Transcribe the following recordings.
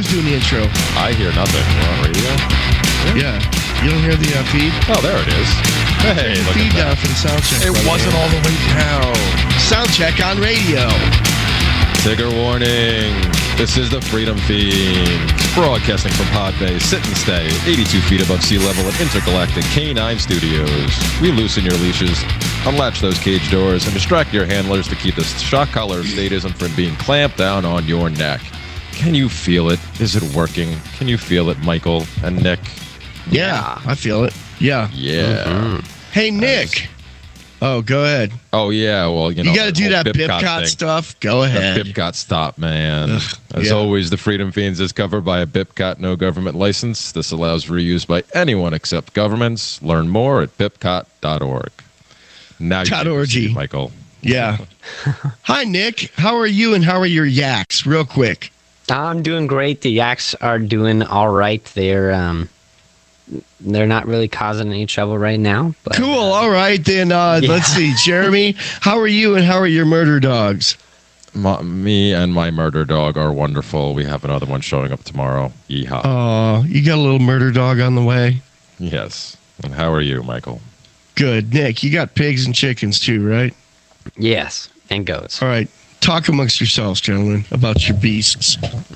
doing the intro. I hear nothing. We're on radio? Yeah. You don't hear the feed? Oh, there it is. Hey, look feed at down that. for the sound check. It wasn't all the way down. Sound check on radio. Trigger warning. This is the Freedom Fiend, broadcasting from Pod Bay, Sit and Stay, 82 feet above sea level at Intergalactic K9 Studios. We loosen your leashes, unlatch those cage doors, and distract your handlers to keep the shock collar of statism from being clamped down on your neck. Can you feel it? Is it working? Can you feel it, Michael and Nick? Yeah, I feel it. Yeah. Yeah. Mm-hmm. Hey, Nick. Oh, go ahead. Oh, yeah. Well, you know. You got to do that Bipcot stuff. Go ahead. The Bipcot stop, man. Ugh, As always, the Freedom Fiends is covered by a Bipcot no government license. This allows reuse by anyone except governments. Learn more at bipcot.org. Now you can see, Michael. Yeah. Hi, Nick. How are you and how are your yaks? Real quick. I'm doing great. The yaks are doing all right. They're not really causing any trouble right now. But, cool. All right, then. Let's see. Jeremy, how are you and how are your murder dogs? Me and my murder dog are wonderful. We have another one showing up tomorrow. Yeehaw. Oh, you got a little murder dog on the way? Yes. And how are you, Michael? Good. Nick, you got pigs and chickens too, right? Yes, and goats. All right. Talk amongst yourselves, gentlemen, about your beasts.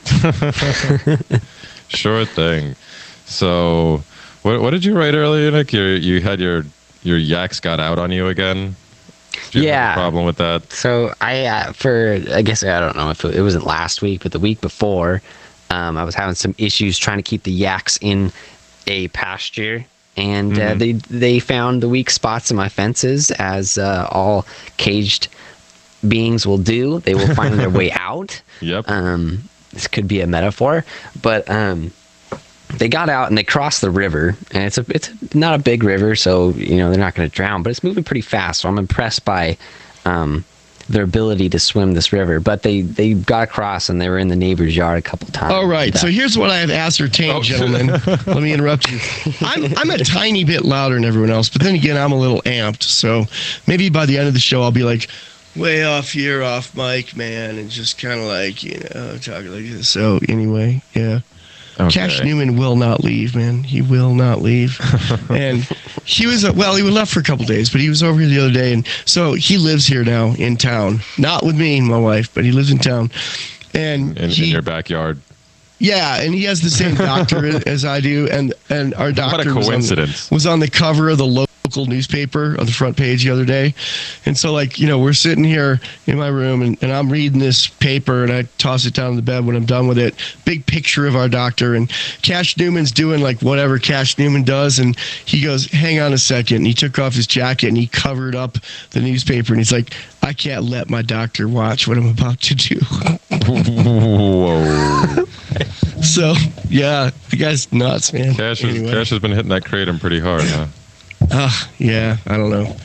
Sure thing. So, what did you write earlier, Nick? You had your yaks got out on you again? Did you have a problem with that? So I guess I don't know if it wasn't last week, but the week before, I was having some issues trying to keep the yaks in a pasture, and they found the weak spots in my fences, as all caged beings will do. They will find their way out. Yep. This could be a metaphor, but they got out and they crossed the river, and it's not a big river, so they're not going to drown, but it's moving pretty fast. So I'm impressed by their ability to swim this river. But they got across and they were in the neighbor's yard a couple times. All right. So here's what I have ascertained, gentlemen. Let me interrupt you. I'm a tiny bit louder than everyone else, but then again, I'm a little amped. So maybe by the end of the show, I'll be like, way off here, off mic, man, and just kind of like, talking like this. So anyway, yeah. Okay. Cash Newman will not leave, man. He will not leave. And he was, he left for a couple days, but he was over here the other day. And so he lives here now in town. Not with me and my wife, but he lives in town. And in your backyard. Yeah, and he has the same doctor as I do. And our doctor what a coincidence. was on the cover of the local newspaper on the front page the other day. And so, we're sitting here in my room, and I'm reading this paper, and I toss it down on the bed when I'm done with it. Big picture of our doctor, and Cash Newman's doing whatever Cash Newman does, and he goes, hang on a second, and he took off his jacket and he covered up the newspaper, and he's like, I can't let my doctor watch what I'm about to do. Whoa. So, yeah, the guy's nuts, man. Cash has been hitting that kratom pretty hard, huh? Yeah, I don't know.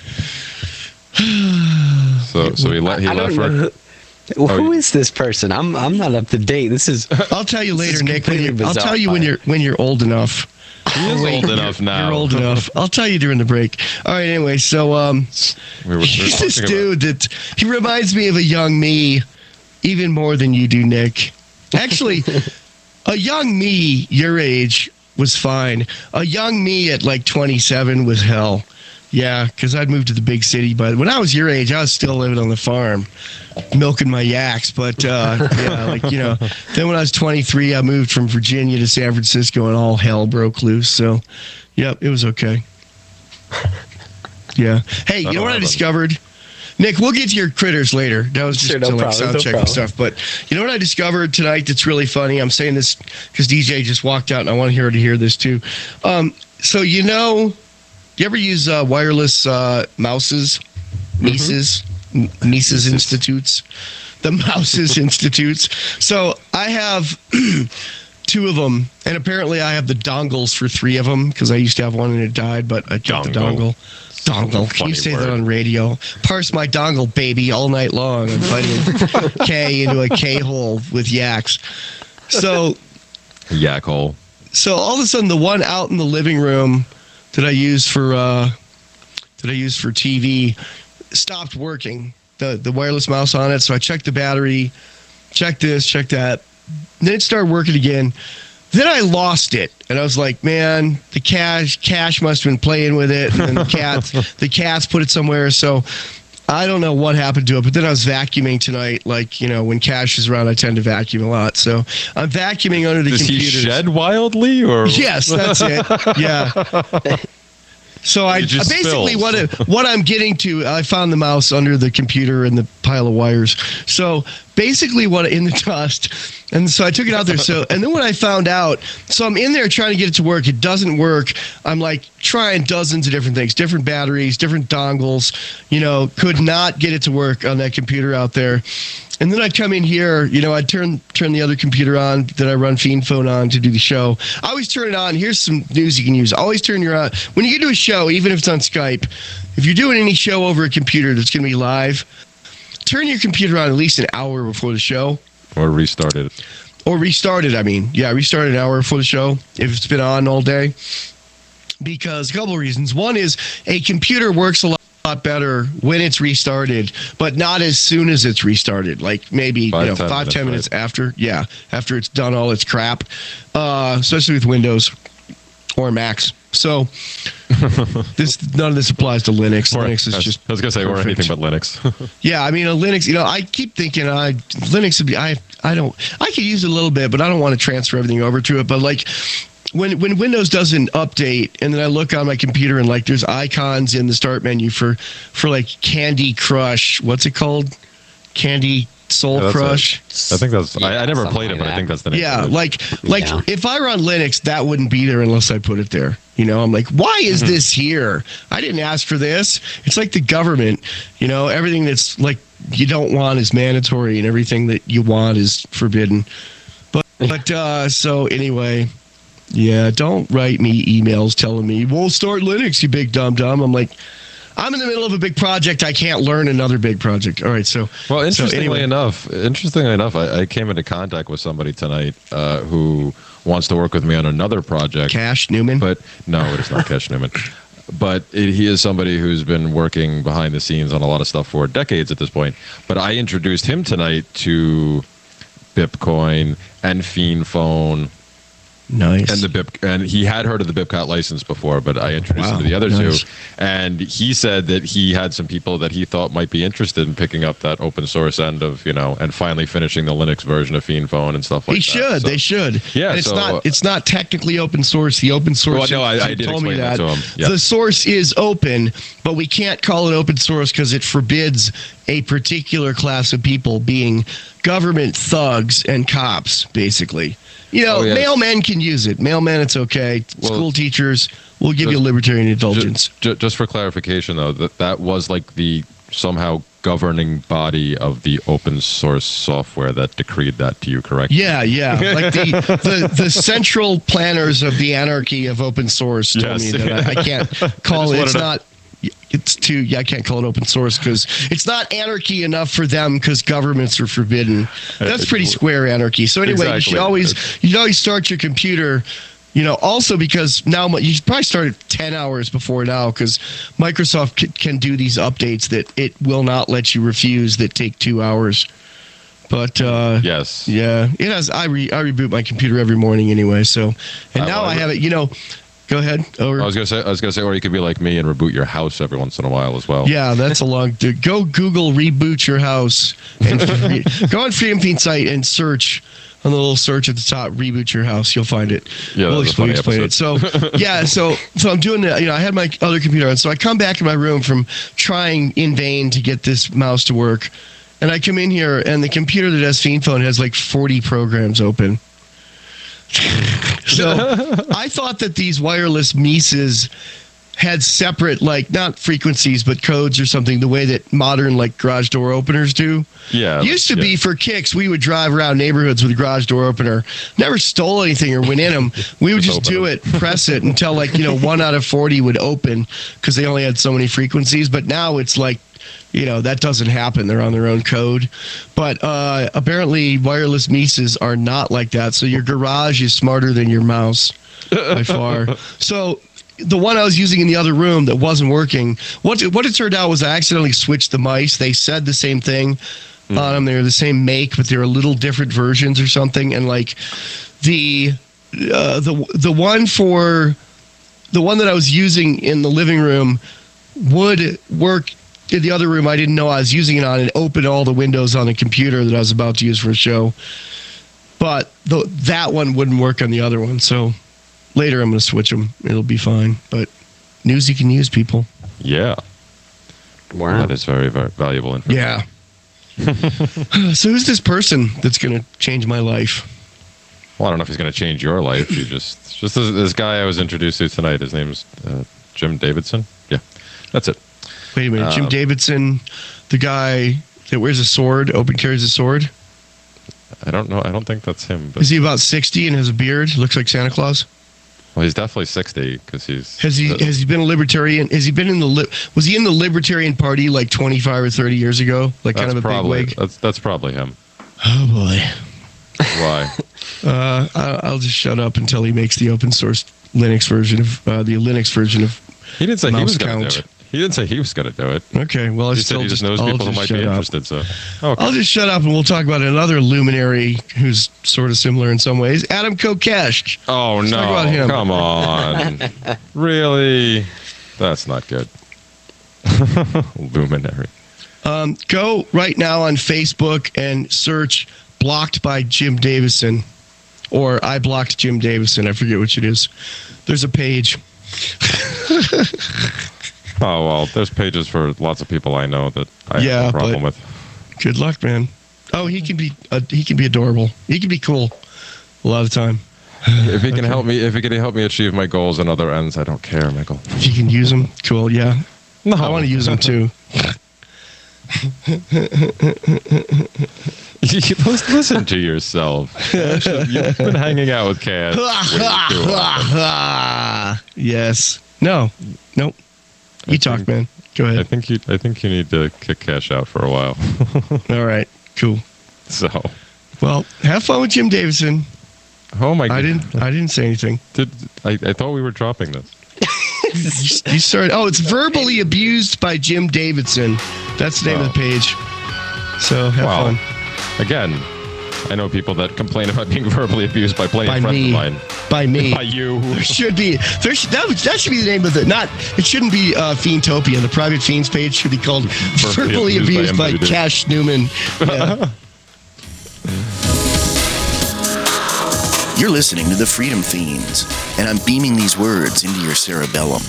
So he left for. Who is this person? I'm not up to date. This is. I'll tell you later, Nick. I'll tell you when you're old enough. He is old enough now. You're old enough. I'll tell you during the break. All right. Anyway, so he's this dude that he reminds me of a young me, even more than you do, Nick. Actually, a young me your age was fine. A young me at 27 was hell. Yeah, because I'd moved to the big city. But when I was your age, I was still living on the farm, milking my yaks. But, then when I was 23, I moved from Virginia to San Francisco, and all hell broke loose. So, yep, it was okay. Yeah. Hey, you know what I discovered? Nick, we'll get to your critters later. That was just sound check and stuff. But you know what I discovered tonight that's really funny? I'm saying this because DJ just walked out, and I want her to hear this too. So you ever use wireless Mises Institutes? The Mises Institutes. So I have 2 of them, and apparently I have the dongles for 3 of them because I used to have one and it died, but I kept the dongle. Dongle. Can you say that on radio? Parse my dongle, baby, all night long. I'm fighting K into a K hole with yaks. So, yak hole. So all of a sudden, the one out in the living room that I use for TV stopped working. The wireless mouse on it. So I checked the battery, checked this, checked that. then it started working again. Then I lost it, and I was like, "Man, the Cash must have been playing with it." And then the cats put it somewhere. So I don't know what happened to it. But then I was vacuuming tonight. Like, when Cash is around, I tend to vacuum a lot. So I'm vacuuming under the computer. Does he shed wildly, or yes, that's it. Yeah. So basically what I'm getting to, I found the mouse under the computer and the pile of wires. So basically in the dust, and so I took it out there. So, and then when I found out, so I'm in there trying to get it to work. It doesn't work. I'm like trying dozens of different things, different batteries, different dongles, could not get it to work on that computer out there. And then I'd come in here, I'd turn the other computer on that I run Fiend Phone on to do the show. I always turn it on. Here's some news you can use. Always turn your on. When you get to a show, even if it's on Skype, if you're doing any show over a computer that's going to be live, turn your computer on at least an hour before the show. Or restart it. Restart it, Yeah, restart it an hour before the show if it's been on all day. Because a couple of reasons. One is a computer works a lot better when it's restarted, but not as soon as it's restarted. Like maybe 5-10 minutes after. Yeah, after it's done all its crap, especially with Windows or Macs. So none of this applies to Linux. Linux is just. I was gonna say perfect. Or anything but Linux. Yeah, I mean Linux. I keep thinking Linux would be. I could use it a little bit, but I don't want to transfer everything over to it. But like. When Windows doesn't update, and then I look on my computer and like there's icons in the start menu for like Candy Crush. What's it called? Candy Soul Crush. I think that's. I never played it, but I think that's the name. Yeah, like if I run Linux, that wouldn't be there unless I put it there. I'm like, why is this here? I didn't ask for this. It's like the government. Everything that's like you don't want is mandatory, and everything that you want is forbidden. But so anyway. Yeah, don't write me emails telling me, we'll start Linux, you big dum-dum. I'm like, I'm in the middle of a big project. I can't learn another big project. All right, so... Well, interestingly enough, I came into contact with somebody tonight who wants to work with me on another project. Cash Newman? But no, it is not Cash Newman. But he is somebody who's been working behind the scenes on a lot of stuff for decades at this point. But I introduced him tonight to Bipcoin and Fiend Phone. Nice. And he had heard of the Bipcot license before, but I introduced him to the other two. And he said that he had some people that he thought might be interested in picking up that open source end of, and finally finishing the Linux version of Fiend Phone and stuff like that. They should. Yeah. And it's not technically open source. The open source. Well, no, I did explain that to him. Yeah. The source is open, but we can't call it open source because it forbids a particular class of people, being government thugs and cops, basically. Mailmen can use it. Mailmen, it's okay. School teachers, we'll give you libertarian indulgence. Just for clarification, though, that was like the somehow governing body of the open source software that decreed that to you, correct? Yeah. Like the central planners of the anarchy of open source told me that I can't call it. It's not. I can't call it open source because it's not anarchy enough for them because governments are forbidden. That's pretty square anarchy. So anyway, exactly. you should always start your computer, also because now you should probably start it 10 hours before now because Microsoft can do these updates that it will not let you refuse that take 2 hours. But yes, yeah, it has. I reboot my computer every morning anyway. So now I have it. Go ahead. Over. I was gonna say, or you could be like me and reboot your house every once in a while as well. Yeah, that's a long. Go Google reboot your house and go on Freedom Fiend site and search on the little search at the top. Reboot your house, you'll find it. Yeah, we'll explain it. So yeah, so I'm doing that. I had my other computer on, so I come back in my room from trying in vain to get this mouse to work, and I come in here and the computer that has Fiend Phone has like 40 programs open. So I thought that these wireless Mises had separate, like, not frequencies, but codes or something, the way that modern, like, garage door openers do. Yeah. Used to be for kicks, we would drive around neighborhoods with a garage door opener. Never stole anything or went in them. We would just do it, press it until, like, 1 out of 40 would open because they only had so many frequencies. But now it's like, that doesn't happen. They're on their own code. But apparently wireless Mises are not like that. So your garage is smarter than your mouse by far. So the one I was using in the other room that wasn't working, what it turned out was I accidentally switched the mice. They said the same thing, on them. They were the same make, but they were little different versions or something. And like the one that I was using in the living room would work in the other room. I didn't know I was using it on, and open all the windows on the computer that I was about to use for a show. But that one wouldn't work on the other one. So later I'm going to switch them. It'll be fine. But news you can use, people. Yeah. Wow. That is very, very valuable information. Yeah. So who's this person that's going to change my life? Well, I don't know if he's going to change your life. You just this guy I was introduced to tonight. His name's Jim Davidson. Yeah, that's it. Wait a minute. Jim Davidson, the guy that wears a sword, carries a sword? I don't know. I don't think that's him. But Is he about 60 and has a beard? Looks like Santa Claus? well, he's definitely 60 because he's. Has he been a libertarian? Was he in the Libertarian Party like 25 or 30 years ago? Like kind of a big wig? That's probably him. Oh boy. Why? I'll just shut up until he makes the open source Linux version of He didn't say he was Mouse going to count. do it. He didn't say he was going to do it. Okay, well, He said he just knows people who might be interested. So, okay. I'll just shut up and we'll talk about another luminary who's sort of similar in some ways. Adam Kokesh. Oh Let's no! talk about him. Come on, really? That's not good. Luminary. Go right now on Facebook and search "blocked by Jim Davison" or "I blocked Jim Davison." I forget which it is. There's a page. Oh well, there's pages for lots of people I know that I have a problem with. Good luck, man. Oh, he can be adorable. He can be cool a lot of the time. If he can help me, achieve my goals and other ends, I don't care, Michael. If you can use them, cool. Yeah, No, I want to use them too. Listen to yourself. You've been hanging out with Cass. Yes. No. Nope. You talk, man. Go I ahead. think you need to kick Cash out for a while. All right. Cool. So, Well, have fun with Jim Davison. oh my god, I didn't say anything. I thought we were dropping this. You started. Oh, it's verbally abused by Jim Davidson. That's the name of the page. So have Wow. fun. Again, I know people that complain about being verbally abused by playing By friends me. of mine. By me. By you. There should be. That should be the name of the. It shouldn't be Fiendtopia. The Private Fiends page should be called Verbally Abused by MWD. Cash Newman. Yeah. You're listening to the Freedom Fiends, and I'm beaming these words into your cerebellum.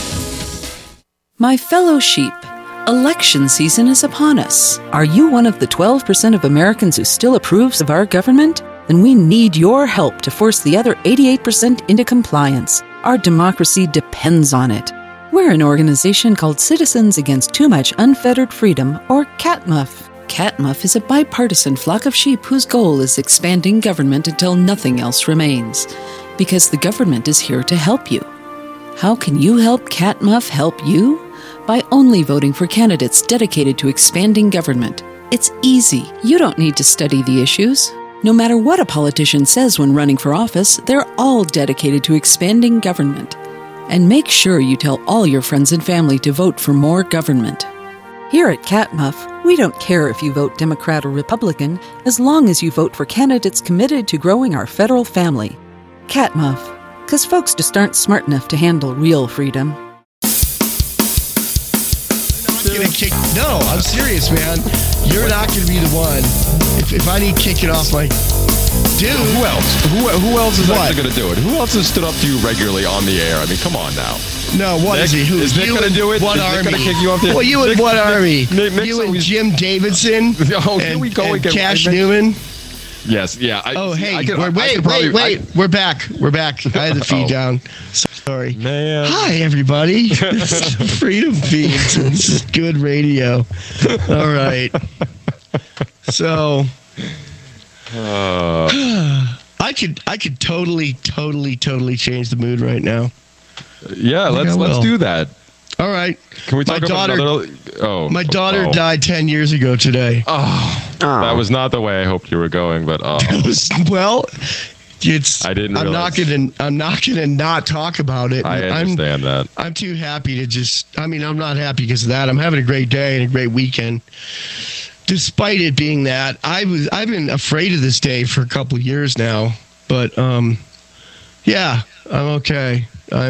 My fellow sheep, election season is upon us. Are you one of the 12% of Americans who still approves of our government? Then we need your help to force the other 88% into compliance. Our democracy depends on it. We're an organization called Citizens Against Too Much Unfettered Freedom, or CATMUF. CATMUF is a bipartisan flock of sheep whose goal is expanding government until nothing else remains. Because the government is here to help you. How can you help CATMUF help you? By only voting for candidates dedicated to expanding government. It's easy. You don't need to study the issues. No matter what a politician says when running for office, they're all dedicated to expanding government. And make sure you tell all your friends and family to vote for more government. Here at CATMUF, we don't care if you vote Democrat or Republican, as long as you vote for candidates committed to growing our federal family. CATMUF, because folks just aren't smart enough to handle real freedom. No, I'm serious, man. You're not going to be the one. If I need kicking off, like, dude. Who else? Who else is What? actually going to do it? Who else has stood up to you regularly on the air? I mean, come on now. No, what Nick, is he? Who is Nick you gonna and do it? What Is Nick army? gonna kick you off the- Well, you and Nick- what Nick- army? Nick's You and always- Jim Davidson. Oh, here we go and again. Cash I meant- Newman. Yes, yeah. Wait. We're back. I had the feed down. Sorry. Man. Hi, everybody. This is Freedom Feeds. This is good radio. All right. So, I could totally change the mood right now. Yeah, I let's will. do that. All right. Can we talk about another? Oh, My daughter oh. died 10 years ago today. That was not the way I hoped you were going, but Well, it's. I didn't I'm not gonna not talk about it. I understand that. I'm too happy to just. I mean, I'm not happy because of that. I'm having a great day and a great weekend. despite it being that, I've been afraid of this day for a couple of years now. But yeah, I'm okay.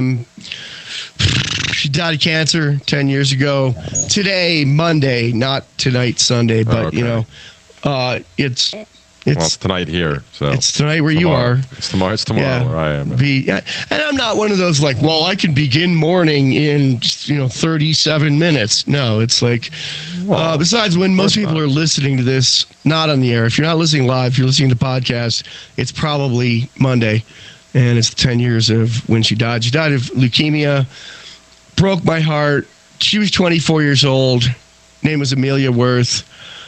She died of cancer 10 years ago. Today, Monday, not tonight, Sunday, but it's well, it's tonight here. So it's tonight where tomorrow. You are. It's tomorrow where I am. And I'm not one of those like, well, I can begin mourning in 37 minutes. No, it's like, besides when most people are listening to this, not on the air. If you're not listening live, if you're listening to podcasts, it's probably Monday, and it's 10 years of when she died. She died of leukemia. Broke my heart. She was 24 years old. Name was Amelia Worth.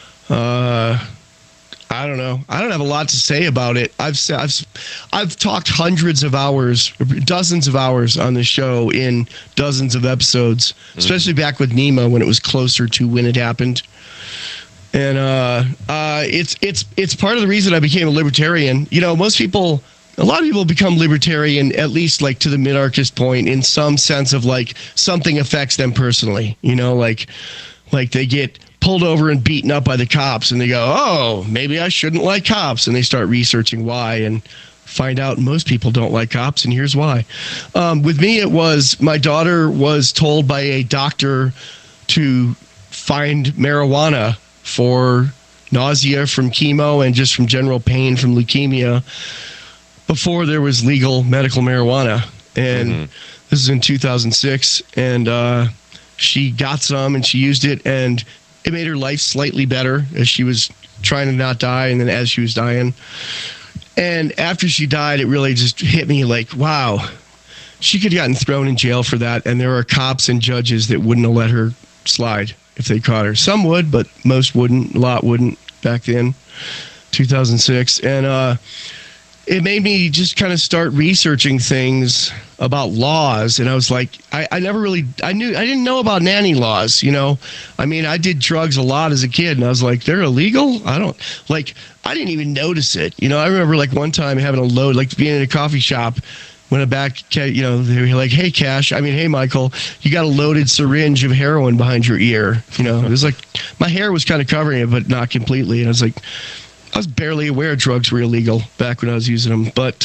I don't know. I don't have a lot to say about it. I've talked hundreds of hours, dozens of hours on the show in dozens of episodes, especially back with Nima when it was closer to when it happened. And it's part of the reason I became a libertarian. A lot of people become libertarian, at least like to the minarchist point, in some sense of like something affects them personally. Like they get pulled over and beaten up by the cops and they go, oh, maybe I shouldn't like cops. And they start researching why and find out most people don't like cops. And here's why. With me, it was my daughter was told by a doctor to find marijuana for nausea from chemo and just from general pain from leukemia before there was legal medical marijuana. And this is in 2006. And she got some and she used it, and it made her life slightly better as she was trying to not die, and then as she was dying. And after she died, it really just hit me like, wow, she could have gotten thrown in jail for that, and there are cops and judges that wouldn't have let her slide if they caught her. Some would, but most wouldn't. A lot wouldn't back then, 2006. And it made me just kind of start researching things about laws. And I was like, I didn't know about nanny laws, I mean, I did drugs a lot as a kid, and I was like, they're illegal? I didn't even notice it. I remember like one time having a load, like being in a coffee shop, went back, they were like, hey Michael, you got a loaded syringe of heroin behind your ear. It was like, my hair was kind of covering it, but not completely. And I was like, I was barely aware drugs were illegal back when I was using them. But,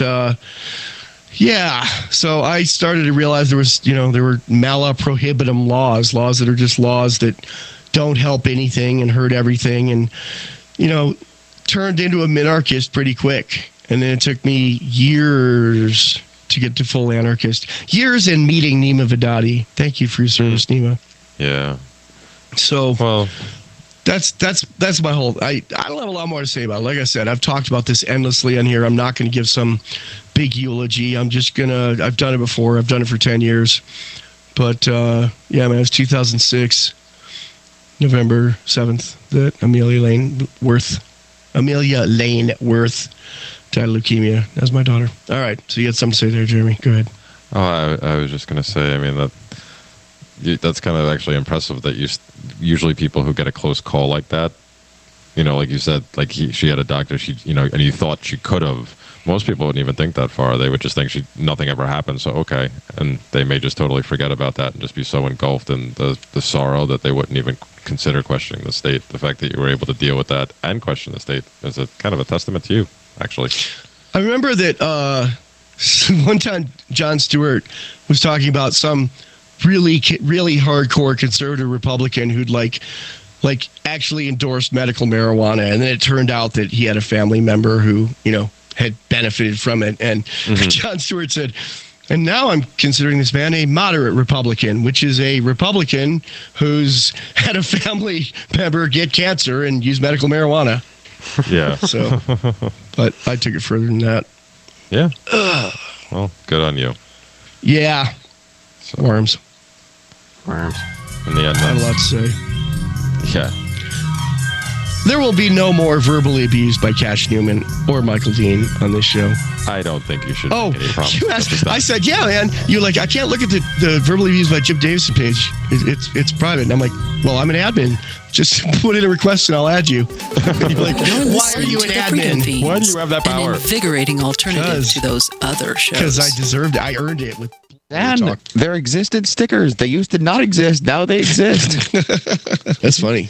so I started to realize there was, there were mala prohibitum laws that are just laws that don't help anything and hurt everything. And, turned into a minarchist pretty quick. And then it took me years to get to full anarchist. Years in meeting Nima Vedati. Thank you for your service, Nima. Yeah. So, well, that's my whole. I don't have a lot more to say about it. Like I said, I've talked about this endlessly on here. I'm not going to give some big eulogy. I'm just gonna. I've done it before. I've done it for 10 years. But it was 2006, November 7th that Amelia Lane Worth died of leukemia. That's my daughter. All right, so you had something to say there, Jeremy. Go ahead. Oh, I was just going to say, I mean, that's kind of actually impressive that usually people who get a close call like that, like you said, like she had a doctor, and you thought she could have. Most people wouldn't even think that far. They would just think nothing ever happened, so okay. And they may just totally forget about that and just be so engulfed in the sorrow that they wouldn't even consider questioning the state. The fact that you were able to deal with that and question the state is a kind of a testament to you, actually. I remember that one time Jon Stewart was talking about some really, really hardcore conservative Republican who'd like actually endorsed medical marijuana, and then it turned out that he had a family member who, had benefited from it. And Jon Stewart said, and now I'm considering this man a moderate Republican, which is a Republican who's had a family member get cancer and use medical marijuana. Yeah. So, but I took it further than that. Yeah. Well, good on you. Yeah. So, worms. In the end, I have a lot to say. Yeah. There will be no more verbally abused by Cash Newman or Michael Dean on this show. I don't think you should make any promises. You asked, I said, yeah, man. You're like, I can't look at the verbally abused by Jim Davison page. It's private. And I'm like, well, I'm an admin. Just put in a request and I'll add you. You're like, why are you an admin? Why do you have that power? An invigorating alternative to those other shows. Because I deserved it. I earned it with And there existed stickers. They used to not exist. Now they exist. That's funny.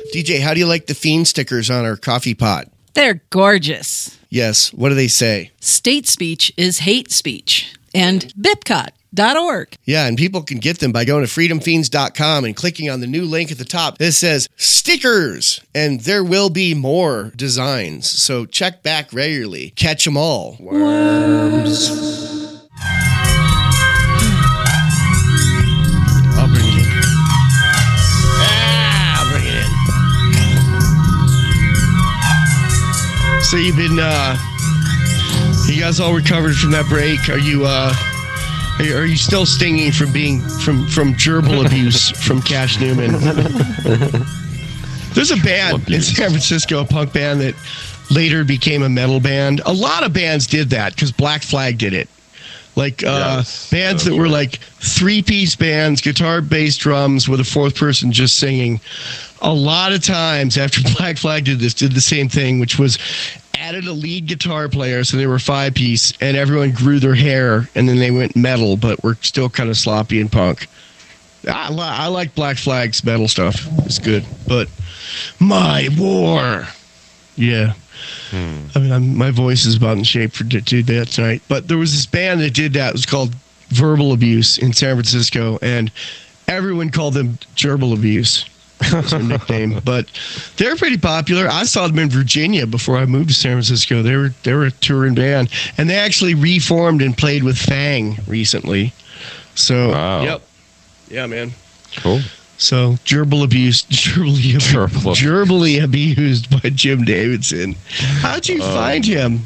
DJ, how do you like the Fiend stickers on our coffee pot? They're gorgeous. Yes. What do they say? State speech is hate speech. And Bipcot.org. Yeah, and people can get them by going to freedomfiends.com and clicking on the new link at the top. It says stickers, and there will be more designs. So check back regularly. Catch them all. Worms. I'll bring it in. I'll bring it in. So you've been, you guys all recovered from that break? Are you still stinging from being from gerbil abuse from Cash Newman? There's a band in San Francisco, a punk band that later became a metal band. A lot of bands did that because Black Flag did it. Like bands that were like 3-piece bands, guitar, bass, drums, with a fourth person just singing. A lot of times after Black Flag did the same thing, which was added a lead guitar player, so they were 5-piece, and everyone grew their hair, and then they went metal, but were still kind of sloppy and punk. I like Black Flag's metal stuff. It's good. But My War. Yeah. I mean, my voice is about in shape to do that tonight. But there was this band that did that. It was called Verbal Abuse in San Francisco, and everyone called them Gerbil Abuse. That's their nickname. But they're pretty popular. I saw them in Virginia before I moved to San Francisco. They were a touring band, and they actually reformed and played with Fang recently. So, Yep. Yeah, man. Cool. So, gerbily abused by Jim Davidson. How'd you find him?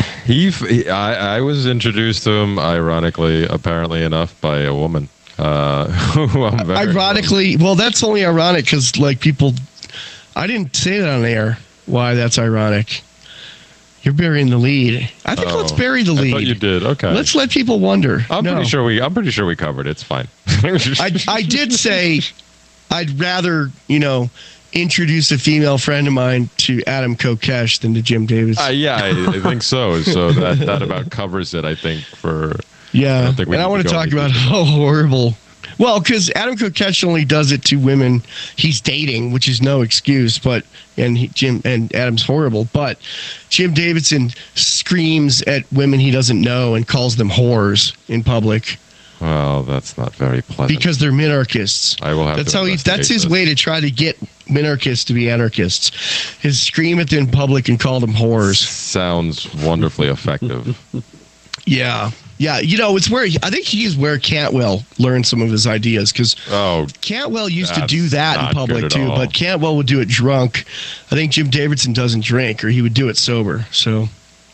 I was introduced to him, ironically, apparently enough, by a woman. Ironically, well, that's only ironic because, like, people. I didn't say that on air. Why that's ironic? You're burying the lead. I think let's bury the lead. I thought you did. Okay. Let's let people wonder. I'm pretty sure we covered it. It's fine. I did say I'd rather, introduce a female friend of mine to Adam Kokesh than to Jim Davidson. Yeah, I think so. So that about covers it, I think, for... Yeah, and I want to talk about how horrible... Well, because Adam Kokesh only does it to women he's dating, which is no excuse, Jim and Adam's horrible, but Jim Davidson screams at women he doesn't know and calls them whores in public. Well, that's not very pleasant. Because they're minarchists. I will have That's his way to try to get minarchists to be anarchists. Is scream at them in public and call them whores. Sounds wonderfully effective. Yeah. Yeah, it's where I think he's where Cantwell learned some of his ideas because Cantwell used to do that in public too, but Cantwell would do it drunk. I think Jim Davidson doesn't drink, or he would do it sober. So,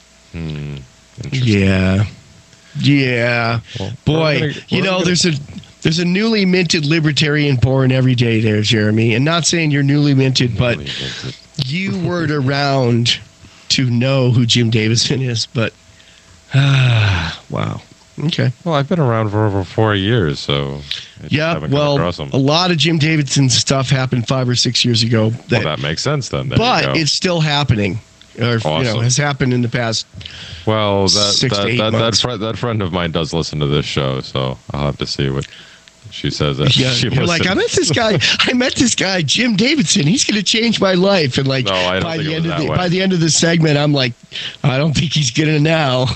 yeah. Well, boy, there's a newly minted libertarian born every day there, Jeremy. And not saying you're newly minted, but you weren't around to know who Jim Davidson is, but. Wow. Okay. Well, I've been around for over 4 years, so yeah. Well, a lot of Jim Davidson's stuff happened 5 or 6 years ago. That makes sense then. But it's still happening, or awesome. Has happened in the past. Well, 6 to 8 months. that friend of mine does listen to this show, so I'll have to see what she says. You're like, I met this guy, Jim Davidson. He's going to change my life. And like, by the end of the segment, I'm like, I don't think he's going to now.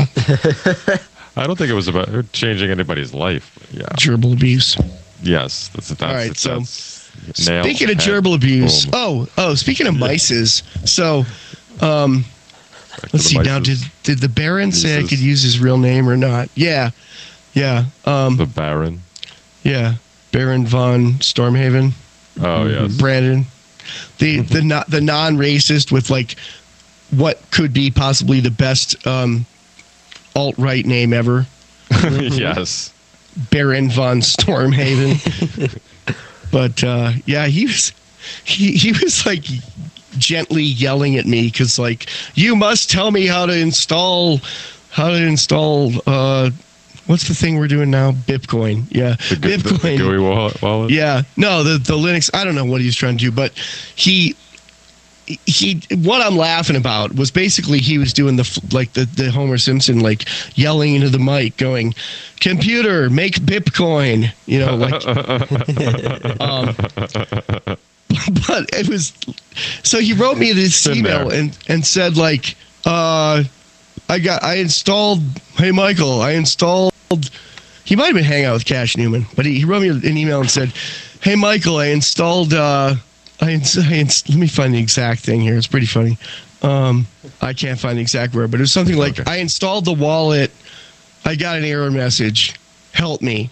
I don't think it was about changing anybody's life. Yeah. Gerbil abuse. Yes. That's all right. So, speaking of gerbil abuse. Boom. Oh, speaking of mices. So, let's see. Now, did the Baron say I could use his real name or not? Yeah. Yeah. The Baron. Yeah, Baron von Stormhaven. Oh yes, Brandon, the non-racist with like what could be possibly the best alt-right name ever. Yes, Baron von Stormhaven. But yeah, he was like gently yelling at me because like you must tell me how to install. What's the thing we're doing now? Bitcoin. Yeah. Bitcoin. The GUI wallet? Yeah. No, the Linux. I don't know what he's trying to do, but he what I'm laughing about was basically he was doing the Homer Simpson, like yelling into the mic going, computer, make Bitcoin, but it was. So he wrote me this email and said like, I installed. Hey Michael, I installed. He might have been hanging out with Cash Newman, but he wrote me an email and said, "Hey Michael, I installed. Let me find the exact thing here. It's pretty funny. I can't find the exact word, but it was something like, okay. I installed the wallet. I got an error message. Help me."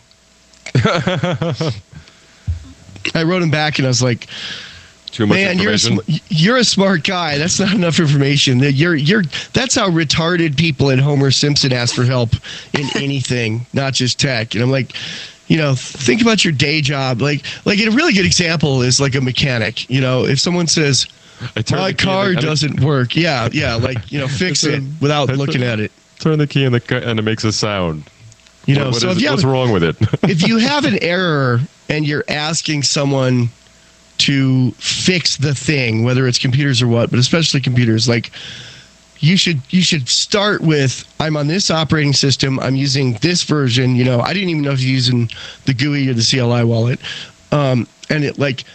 I wrote him back and I was like, too much man, information. You're a smart guy. That's not enough information. That's how retarded people in Homer Simpson ask for help in anything, not just tech. And I'm like, think about your day job. Like a really good example is like a mechanic. If someone says, my car doesn't work. Yeah. Like, fix it without looking at it. Turn the key and it makes a sound. What's wrong with it? If you have an error and you're asking someone to fix the thing, whether it's computers or what, but especially computers, like you should start with, I'm on this operating system, I'm using this version. I didn't even know if you're using the GUI or the CLI wallet, and it like,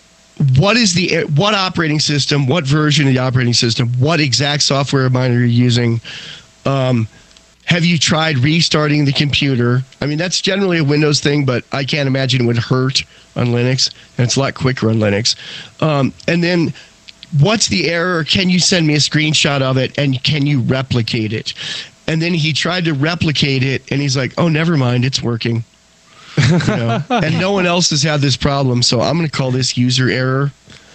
what operating system, what version of the operating system, what exact software reminder you're using. Have you tried restarting the computer? I mean, that's generally a Windows thing, but I can't imagine it would hurt on Linux, and it's a lot quicker on Linux. And then, what's the error? Can you send me a screenshot of it, and can you replicate it? And then he tried to replicate it, and he's like, oh, never mind, it's working. And no one else has had this problem, so I'm going to call this user error.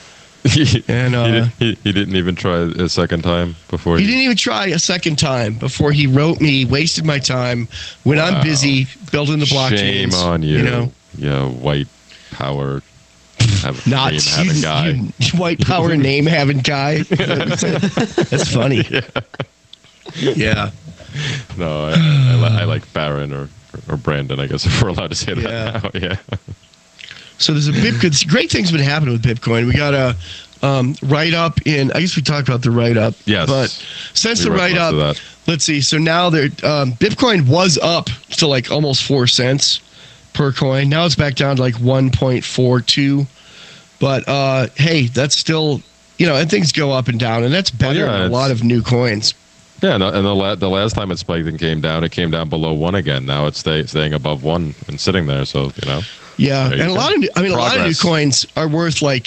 And he didn't even try a second time before. He didn't even try a second time before he wrote me, wasted my time when I'm busy building the blockchains. Shame on you. Yeah, white power name having guy. White power name having guy. That's funny. Yeah. No, I like Barron or Brandon, I guess, if we're allowed to say that now. Yeah. So there's great things been happening with Bitcoin. We got a write-up in, I guess we talked about the write-up. Yes. But since the write-up, let's see. So now Bitcoin was up to like almost 4 cents per coin. Now it's back down to like 1.42. But hey, that's still, and things go up and down, and that's better than a lot of new coins. Yeah, and the last time it spiked and came down below 1 again. Now it's staying above 1 and sitting there. So Yeah, and a lot of new coins are worth like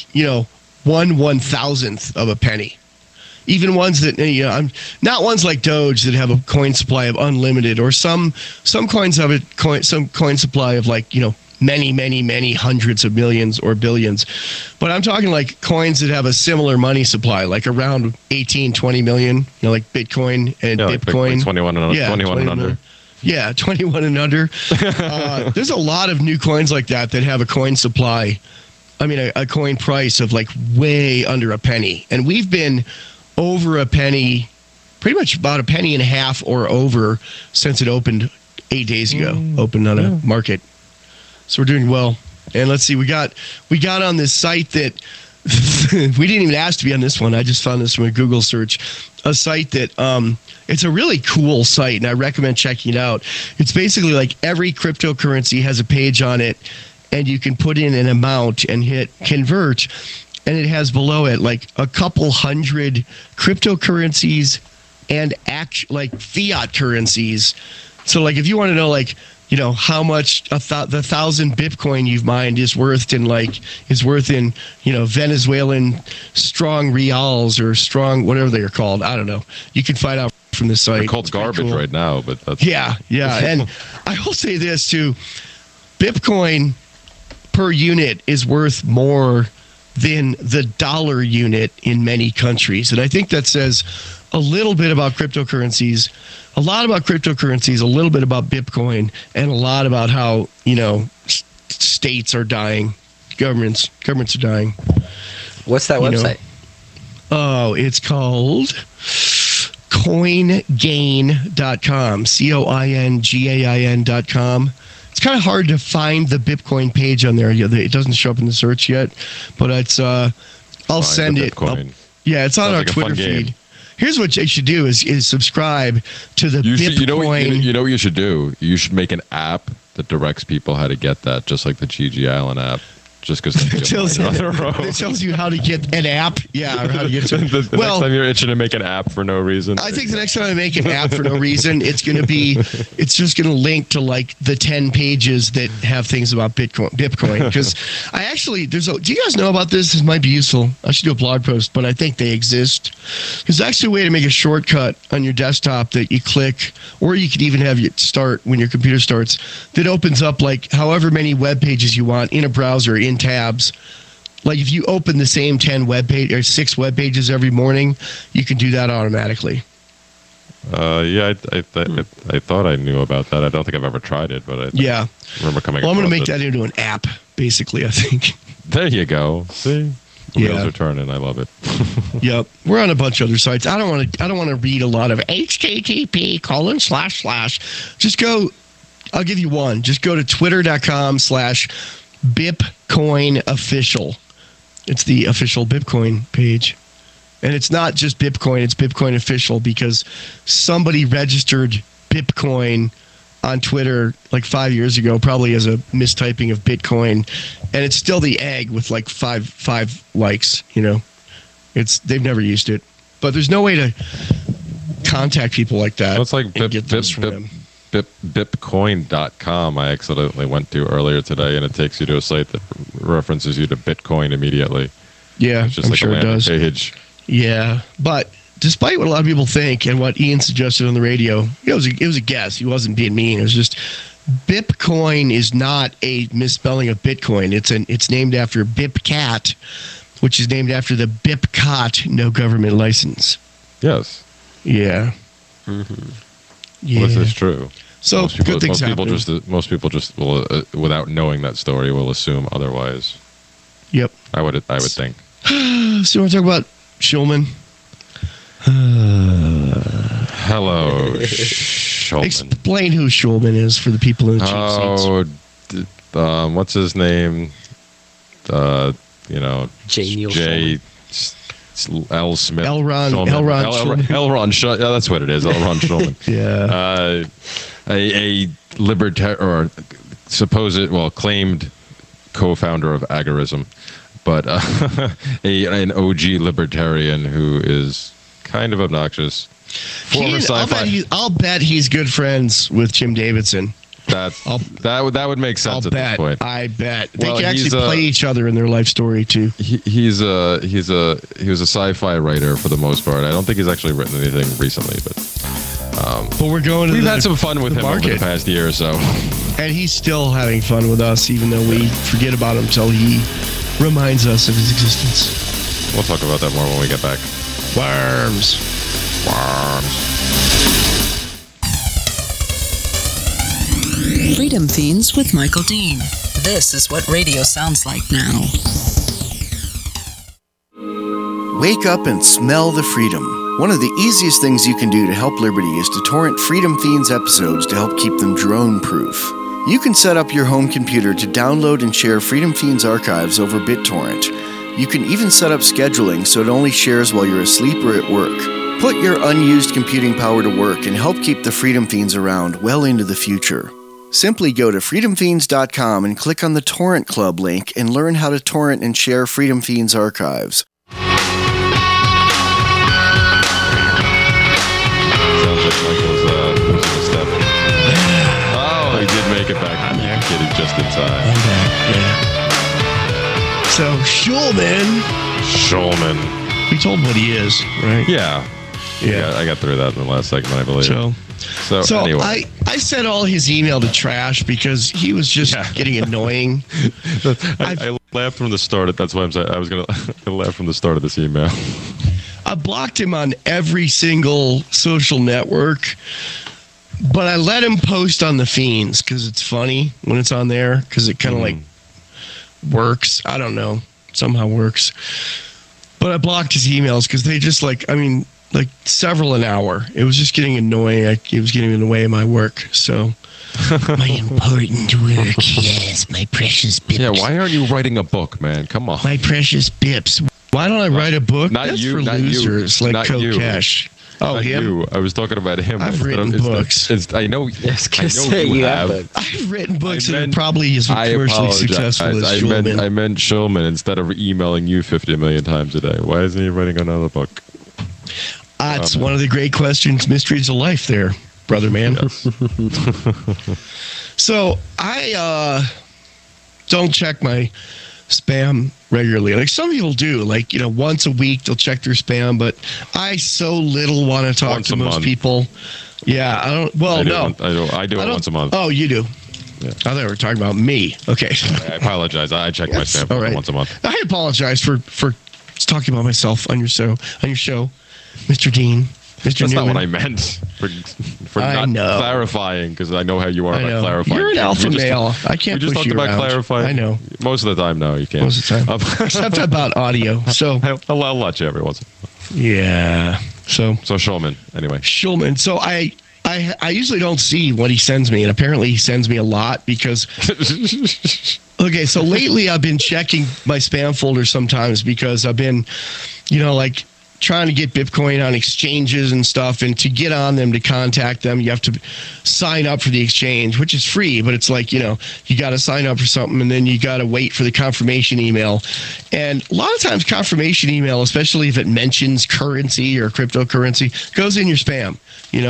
1/1000th of a penny. Even ones that not ones like Doge that have a coin supply of unlimited, or some coins have some coin supply of like many hundreds of millions or billions. But I'm talking like coins that have a similar money supply, like around 18-20 million, like Bitcoin and Bitcoin. Like 21 and under. Yeah, 21 and under. There's a lot of new coins like that have a coin supply. I mean, a coin price of like way under a penny. And we've been over a penny, pretty much about a penny and a half or over since it opened 8 days ago, opened on a market. So we're doing well. And let's see, we got on this site that we didn't even ask to be on this one. I just found this from a Google search. A site that it's a really cool site, and I recommend checking it out. It's basically like every cryptocurrency has a page on it, and you can put in an amount and hit convert, and it has below it like a couple hundred cryptocurrencies and like fiat currencies. So like if you want to know like how much the 1,000 Bitcoin you've mined is worth in Venezuelan strong reals or strong whatever they are called. I don't know. You can find out from the site. They're called garbage right now, but that's yeah. And I will say this too: Bitcoin per unit is worth more than the dollar unit in many countries, and I think that says a little bit about cryptocurrencies. A lot about cryptocurrencies, a little bit about Bitcoin, and a lot about how, states are dying. Governments are dying. What's that website? Oh, it's called coingain.com. coingain.com. It's kind of hard to find the Bitcoin page on there. It doesn't show up in the search yet, but it's I'll send it. It's on our Twitter feed. Here's what you should do is subscribe to the Bitcoin. You know what you should do? You should make an app that directs people how to get that, just like the GG Allen app. just because It tells you how to get an app. Yeah, or how to get to it. The next time you're itching to make an app for no reason. I think the next time I make an app for no reason, it's just going to link to like the 10 pages that have things about Bitcoin. Because do you guys know about this? This might be useful. I should do a blog post, but I think they exist. There's actually a way to make a shortcut on your desktop that you click, or you could even have it start when your computer starts, that opens up like however many web pages you want in a browser in tabs. Like if you open the same 10 web page or 6 web pages every morning, you can do that automatically. I thought I knew about that. I don't think I've ever tried it, but I remember coming. Well, I'm going to make that into an app, basically. I think. There you go. See, wheels are turning. I love it. Yep, we're on a bunch of other sites. I don't want to read a lot of http://. Just go. I'll give you one. Just go to twitter.com/BipCoinOfficial. It's the official Bitcoin page. And it's not just Bitcoin, it's Bitcoin Official because somebody registered Bitcoin on Twitter like 5 years ago, probably as a mistyping of Bitcoin. And it's still the egg with like five likes, you know. They've never used it. But there's no way to contact people like that. Well, it's like Bipcoin.com I accidentally went to earlier today, and it takes you to a site that references you to Bitcoin immediately. Yeah, it's just I'm like sure a it does. page. Yeah, but despite what a lot of people think and what Ian suggested on the radio, it was a guess. He wasn't being mean. It was just Bipcoin is not a misspelling of Bitcoin. It's named after BipCat, which is named after the BipCot no government license. Yes. Yeah. Mm-hmm. Yeah. Well, this is true. So good things happen. Most people just will, without knowing that story, will assume otherwise. Yep. I would think. So you want to talk about Schulman? Hello, Schulman. Explain who Schulman is for the people in the cheap seats. What's his name? J. Neil J. L. Smith. L. Ron Schulman. Yeah, that's what it is. L. Ron Schulman. Yeah. A libertarian, or claimed co-founder of Agorism, but an OG libertarian who is kind of obnoxious. I'll bet he's good friends with Jim Davidson. That would make sense at this point. I bet they can actually play each other in their life story too. He was a sci-fi writer for the most part. I don't think he's actually written anything recently, but we've had some fun with him over the past year or so. And he's still having fun with us, even though we forget about him till he reminds us of his existence. We'll talk about that more when we get back. Worms. Freedom Fiends with Michael Dean. This is what radio sounds like now. Wake up and smell the freedom. One of the easiest things you can do to help Liberty is to torrent Freedom Fiends episodes to help keep them drone-proof. You can set up your home computer to download and share Freedom Fiends archives over BitTorrent. You can even set up scheduling so it only shares while you're asleep or at work. Put your unused computing power to work and help keep the Freedom Fiends around well into the future. Simply go to freedomfiends.com and click on the Torrent Club link and learn how to torrent and share Freedom Fiends archives. Sounds like Michael's losing a step. Oh, he did make it back. I'm there. Getting just in time. I'm back, yeah. So, Schulman. We told what he is, right? Yeah. I got through that in the last segment, I believe. So anyway. I sent all his email to trash because he was just getting annoying. I laughed from the start. That's why I'm saying I was going to laugh from the start of this email. I blocked him on every single social network, but I let him post on the Fiends because it's funny when it's on there because it kind of like works. I don't know. Somehow works. But I blocked his emails because they just like several an hour. It was just getting annoying. It was getting in the way of my work. So my important work, yes, my precious bips. Yeah, why aren't you writing a book, man? Come on. My precious bips. Why don't I write a book? That's for losers like Kokesh. Oh, Not him? you. I was talking about him. I've written books. I know you have. I've written books that probably is commercially successful as Schulman. I meant Schulman instead of emailing you 50 million times a day. Why isn't he writing another book? It's one of the great questions, mysteries of life there, brother man. Yes. So I don't check my spam regularly. Like some people do, like, once a week they'll check their spam, but I so little want to talk to most people. Yeah, I don't. Well, I do it once a month. Oh, you do? Yeah. I thought we were talking about me. Okay. I apologize. I check my spam once a month. I apologize for talking about myself on your show, Mr. Dean. Mr. That's Newman. not what I meant. For not clarifying, because I know how you are about clarifying. You're an alpha male. I can't. We just talked about clarifying. I know. Most of the time, no, you can't. Most of the time, except about audio. So I'll let you every once. Yeah. So Schulman, anyway. Schulman. So I usually don't see what he sends me, and apparently he sends me a lot because. Okay, so lately I've been checking my spam folder sometimes because I've been, like trying to get Bitcoin on exchanges and stuff, and to get on them, to contact them, you have to sign up for the exchange, which is free, but it's like, you got to sign up for something, and then you got to wait for the confirmation email. And a lot of times confirmation email, especially if it mentions currency or cryptocurrency, goes in your spam,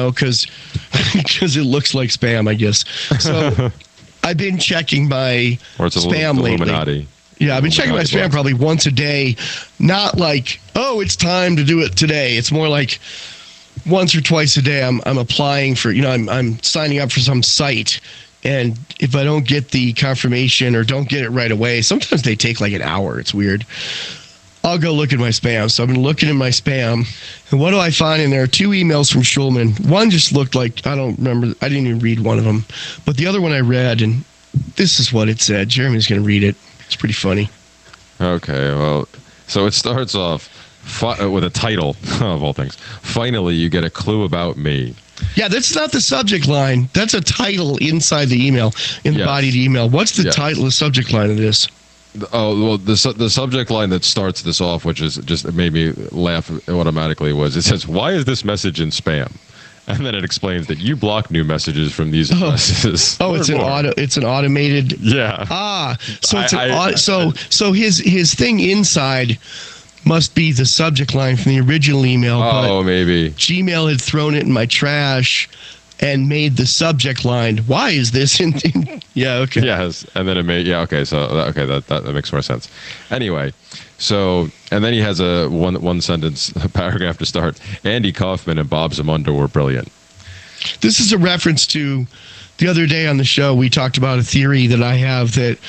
because it looks like spam, I guess. So I've been checking my spam lately. Yeah, I've been checking my spam probably once a day. Not like, it's time to do it today. It's more like once or twice a day I'm applying for, I'm signing up for some site. And if I don't get the confirmation or don't get it right away, sometimes they take like an hour. It's weird. I'll go look at my spam. So I've been looking in my spam. And what do I find in there? 2 emails from Schulman. One just looked like, I don't remember. I didn't even read one of them. But the other one I read, and this is what it said. Jeremy's going to read it. It's pretty funny. Okay, well, so it starts off with a title, of all things. Finally, you get a clue about me. Yeah, that's not the subject line. That's a title inside the email, in the body of the email. What's the title, the subject line of this? Oh, well, the subject line that starts this off, which is just made me laugh automatically, it says, "Why is this message in spam?" And then it explains that you block new messages from these addresses. Oh, it's an automated. Yeah. So it's so his thing inside must be the subject line from the original email. Oh, maybe Gmail had thrown it in my trash and made the subject line, "Why is this in?" Yeah. Okay. Yes, and then it made that makes more sense. Anyway. So, and then he has a one sentence paragraph to start. Andy Kaufman and Bob Zamundo were brilliant. This is a reference to the other day on the show. We talked about a theory that I have that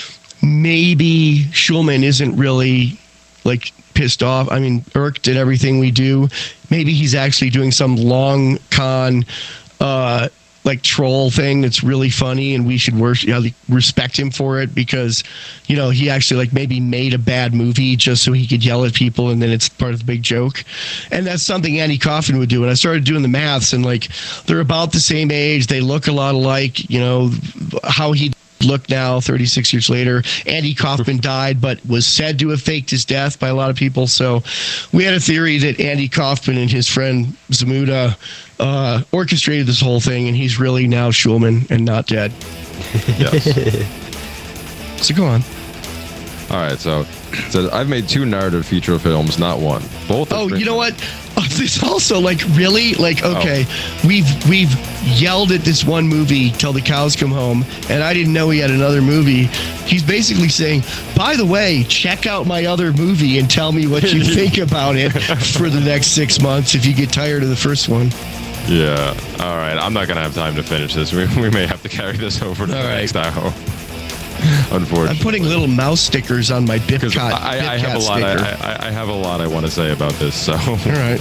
maybe Schulman isn't really like pissed off. I mean, irked at everything we do. Maybe he's actually doing some long con, like troll thing that's really funny, and we should respect him for it because, he actually like maybe made a bad movie just so he could yell at people, and then it's part of the big joke. And that's something Andy Kaufman would do. And I started doing the maths, and like they're about the same age, they look a lot alike. How he look now 36 years later. Andy Kaufman died but was said to have faked his death by a lot of people. So we had a theory that Andy Kaufman and his friend Zamuda orchestrated this whole thing, and he's really now Schulman and not dead. Yes. So go on. All right, so I've made 2 narrative feature films, not one. Both. Oh, you know what? This also really okay. We've yelled at this one movie till the cows come home, and I didn't know he had another movie. He's basically saying, by the way, check out my other movie and tell me what you think about it for the next 6 months if you get tired of the first one. Yeah. All right. I'm not gonna have time to finish this. We may have to carry this over to the next hour. Unfortunately, I'm putting little mouse stickers on my Bitcat. I have a lot. I have a lot I want to say about this. So, all right.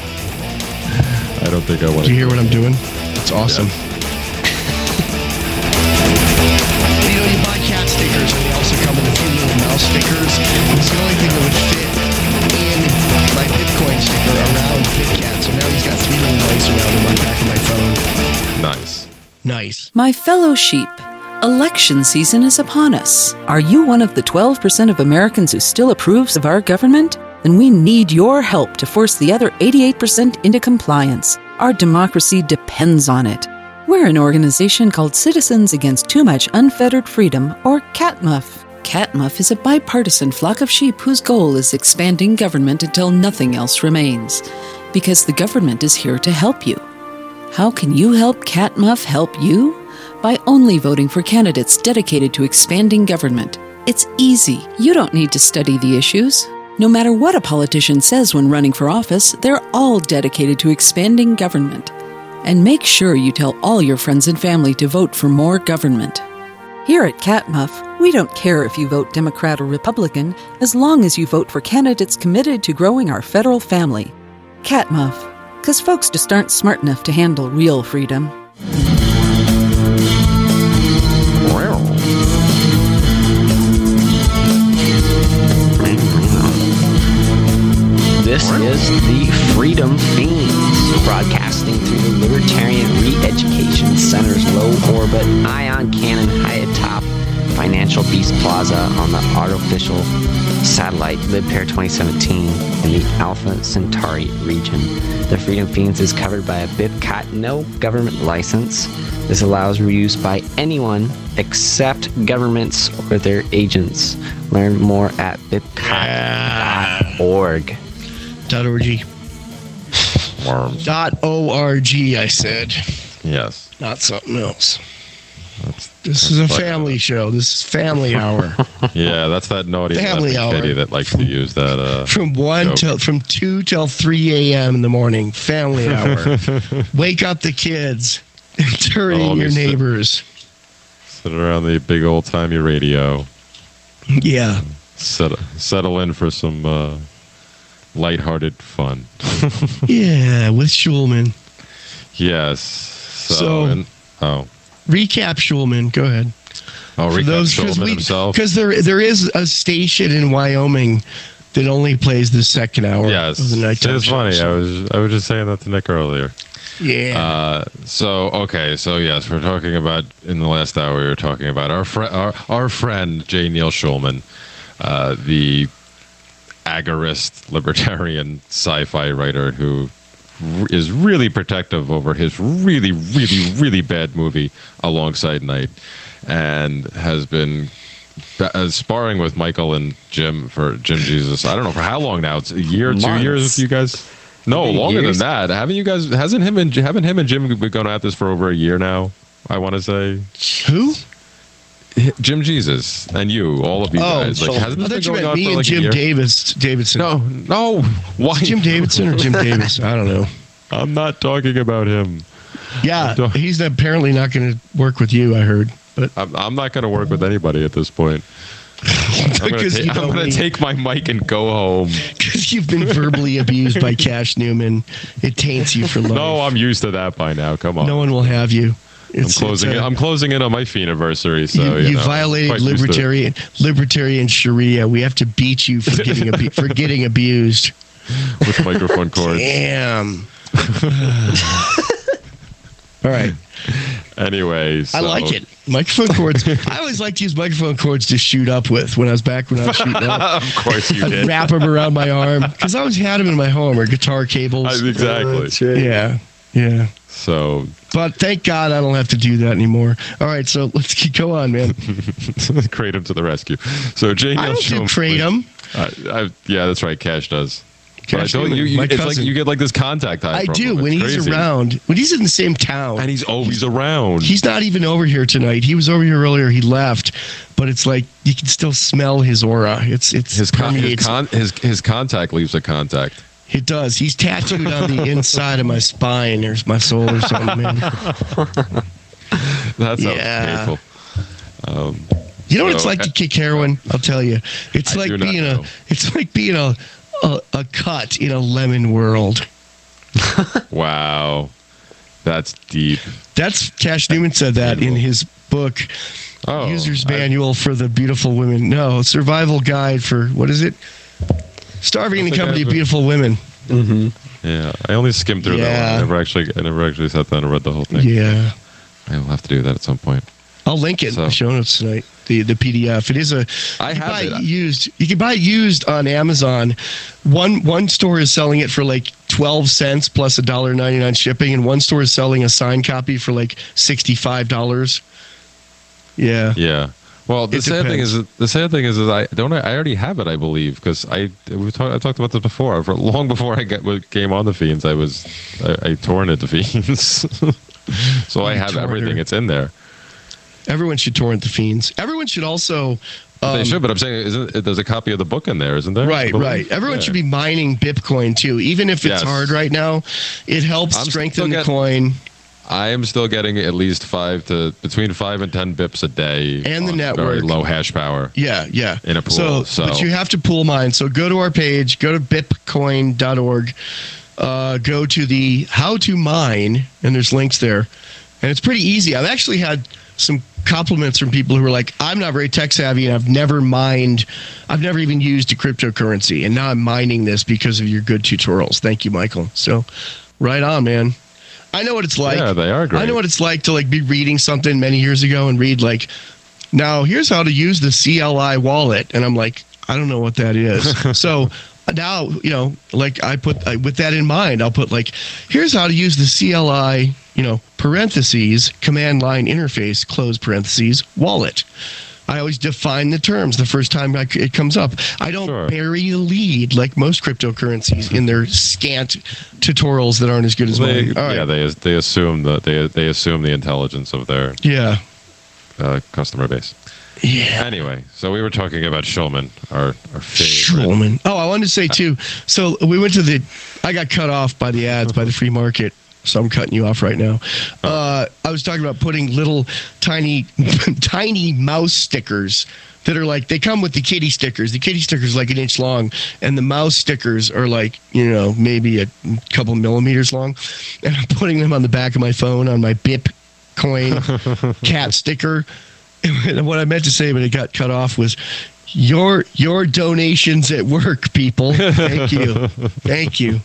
I don't think I want. Do you hear what I'm doing? It's awesome. Yeah. You buy cat stickers, and they also come with a few little mouse stickers. It's the only thing that would fit in my Bitcoin sticker around Bitcat. So now he's got 3 little mice around him on the back of my phone. Nice. My fellow sheep. Election season is upon us. Are you one of the 12% of Americans who still approves of our government? then we need your help to force the other 88% into compliance. Our democracy depends on it. We're an organization called Citizens Against Too Much Unfettered Freedom, or CATMUF. CATMUF is a bipartisan flock of sheep whose goal is expanding government until nothing else remains. Because the government is here to help you. How can you help CATMUF help you? By only voting for candidates dedicated to expanding government. It's easy. You don't need to study the issues. No matter what a politician says when running for office, they're all dedicated to expanding government. And make sure you tell all your friends and family to vote for more government. Here at CATMUF, we don't care if you vote Democrat or Republican, as long as you vote for candidates committed to growing our federal family. CATMUF, because folks just aren't smart enough to handle real freedom. This is the Freedom Fiends, broadcasting through the Libertarian Re-Education Center's low orbit ion cannon high atop Financial Beast Plaza on the artificial satellite LibPair 2017 in the Alpha Centauri region. The Freedom Fiends is covered by a BIPCOT no government license. This allows reuse by anyone except governments or their agents. Learn more at bipcot.org. .org. Worms. .org, I said. Yes. Not something else. This is a family show. This is Family Hour. Yeah, that's that naughty Family Hour kitty that likes to use that. From 2 till 3 a.m. in the morning. Family Hour. Wake up the kids. Turn in your neighbors. Sit around the big old timey radio. Yeah. Settle in for some lighthearted fun. Yeah, with Schulman. Yes. So recap Schulman. Go ahead. Oh, recap Schulman himself. Because there is a station in Wyoming that only plays the second hour. Yes, of the nighttime it's funny. I was just saying that to Nick earlier. Yeah. So yes, we're talking about in the last hour. We were talking about our friend J. Neil Schulman, the agorist libertarian sci-fi writer who is really protective over his really, really, really bad movie Alongside Night, and has been sparring with Michael and Jim Jesus. I don't know for how long now. It's a year, 2 years with you guys. No, longer than that. Haven't him and Jim been going at this for over a year now? I want to say. Who? Jim Jesus and you, all of you guys. Like, hasn't this been going on for like a year? Davidson. No. Why? Jim Davidson or Jim Davis? I don't know. I'm not talking about him. Yeah, he's apparently not going to work with you, I heard. But I'm not going to work with anybody at this point. I'm going to take my mic and go home. Because you've been verbally abused by Cash Newman. It taints you for life. No, I'm used to that by now. Come on. No one will have you. I'm closing in on my anniversary, so you violated libertarian Sharia. We have to beat you for getting abused with microphone cords. Damn. All right. Anyway, I like it. Microphone cords. I always liked to use microphone cords to shoot up with when I was shooting up. Of course you did. I'd wrap them around my arm because I always had them in my home, or guitar cables. Exactly. Yeah. So, but thank God I don't have to do that anymore. All right, so let's go on, man. Kratom to the rescue. So, Jane, I don't do Kratom. Yeah, that's right. Cash does. Cash But it's like you get like this contact high. I do when he's around. When he's in the same town, and he's always around. He's not even over here tonight. He was over here earlier. He left, but it's like you can still smell his aura. It's his contact leaves a contact. It does. He's tattooed on the inside of my spine. There's my soul or something, man. That sounds painful. You know what it's like to kick heroin? I'll tell you. It's like being a cut in a lemon world. Wow. That's deep. That's Cash Newman said that in his book, User's Manual for the Beautiful Women. No, Survival Guide for, what is it? Starving in the Company of Beautiful Women. Mm-hmm. Yeah, I only skimmed through that one. I never actually sat down and read the whole thing. Yeah. I will have to do that at some point. I'll link it in the show notes tonight. The PDF. It is used. You can buy it used on Amazon. One store is selling it for like 12 cents plus $1.99 shipping, and one store is selling a signed copy for like $65. Yeah. Yeah. Well, the sad thing is I already have it, I believe, because I talked about this before. Long before I came on the Fiends, I torrented the Fiends, so I have everything. It's in there. Everyone should torrent the Fiends. Everyone should also. They should, but I'm saying, there's a copy of the book in there, isn't there? Right. Everyone should be mining Bitcoin too, even if it's hard right now. It helps strengthen the coin. I am still getting at least between 5 and 10 bips a day, and the network, very low hash power. Yeah. In a pool. So, but you have to pool mine. So go to our page, go to bitcoin.org, go to the how to mine, and there's links there, and it's pretty easy. I've actually had some compliments from people who were like, I'm not very tech savvy, and I've never even used a cryptocurrency, and now I'm mining this because of your good tutorials. Thank you, Michael. So right on, man. I know what it's like. Yeah, they are great. I know what it's like to like be reading something many years ago and read like, now here's how to use the CLI wallet, and I'm like, I don't know what that is. So now, like with that in mind, I'll put like, here's how to use the CLI, parentheses, command line interface, close parentheses, wallet. I always define the terms the first time it comes up. I don't bury the lead like most cryptocurrencies in their scant tutorials that aren't as good as mine. Yeah, they assume that they assume the intelligence of their customer base. Yeah. Anyway, so we were talking about Schulman, our favorite. Schulman. Oh, I wanted to say too. So we went to I got cut off by the ads by the free market. So I'm cutting you off right now. I was talking about putting little tiny mouse stickers that are like, they come with the kitty stickers. The kitty stickers are like an inch long, and the mouse stickers are like, maybe a couple millimeters long. And I'm putting them on the back of my phone on my Bitcoin cat sticker. And what I meant to say, but it got cut off, was your donations at work, people. Thank you. Thank you.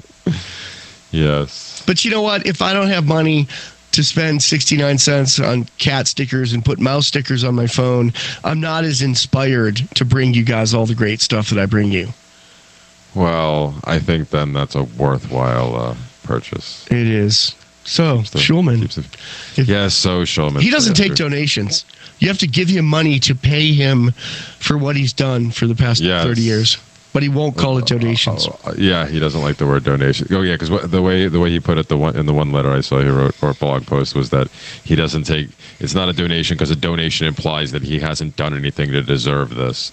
Yes. But you know what? If I don't have money to spend 69 cents on cat stickers and put mouse stickers on my phone, I'm not as inspired to bring you guys all the great stuff that I bring you. Well, I think then that's a worthwhile purchase. It is. So, Schulman. Schulman. He doesn't take donations. You have to give him money to pay him for what he's done for the past 30 years. But he won't call it donations. He doesn't like the word donation. Oh, yeah, because the way he put it, in the one letter I saw he wrote, or blog post, was that he doesn't take. It's not a donation because a donation implies that he hasn't done anything to deserve this,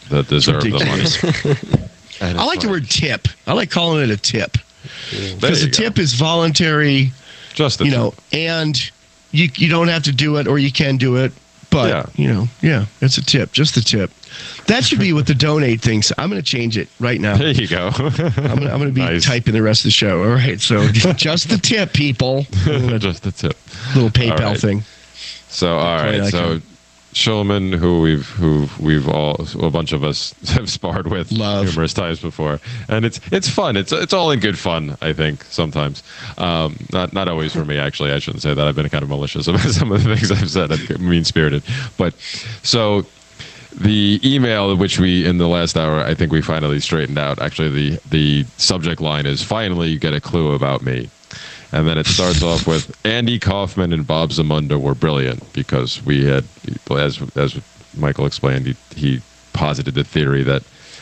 the money. I like the word tip. I like calling it a tip because a tip is voluntary. Just a tip. And you don't have to do it, or you can do it. But, it's a tip, just the tip. That should be what the donate things. I'm going to change it right now. There you go. I'm going to be typing the rest of the show. All right, so just the tip, people. Just the tip. Little PayPal thing. So, all right, so Schulman, who we've all, a bunch of us have sparred with numerous times before, and it's fun. It's all in good fun, I think, sometimes. Not always for me, actually. I shouldn't say that. I've been kind of malicious about some of the things I've said. I'm mean-spirited. But so the email, which we, in the last hour, I think we finally straightened out. Actually, the subject line is, finally you get a clue about me. And then it starts off with, Andy Kaufman and Bob Zamunda were brilliant, because we had, as Michael explained, he posited the theory that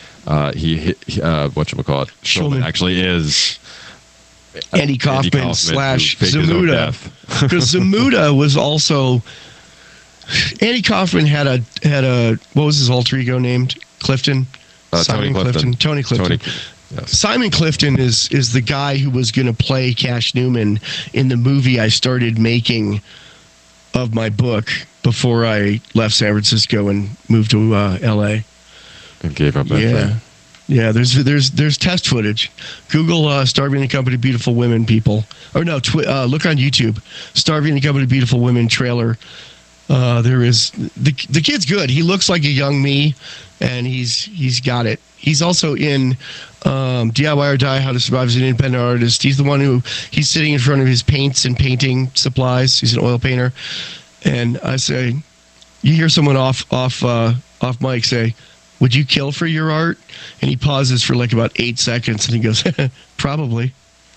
Schulman actually is Andy Kaufman slash Zamunda. Because Zamunda was also, Andy Kaufman had a what was his alter ego named? Clifton? Tony Clifton. Tony Clifton. Yes. Simon Clifton is the guy who was going to play Cash Newman in the movie I started making of my book before I left San Francisco and moved to L.A. And gave up that thing. Yeah, there's test footage. Google Starving the Company Beautiful Women, people. Or no, look on YouTube. Starving the Company Beautiful Women trailer. There is the kid's good. He looks like a young me, and he's got it. He's also in DIY or Die: How to Survive as an Independent Artist. He's the one he's sitting in front of his paints and painting supplies. He's an oil painter, and I say, you hear someone off mic say, "Would you kill for your art?" And he pauses for like about 8 seconds, and he goes, "Probably."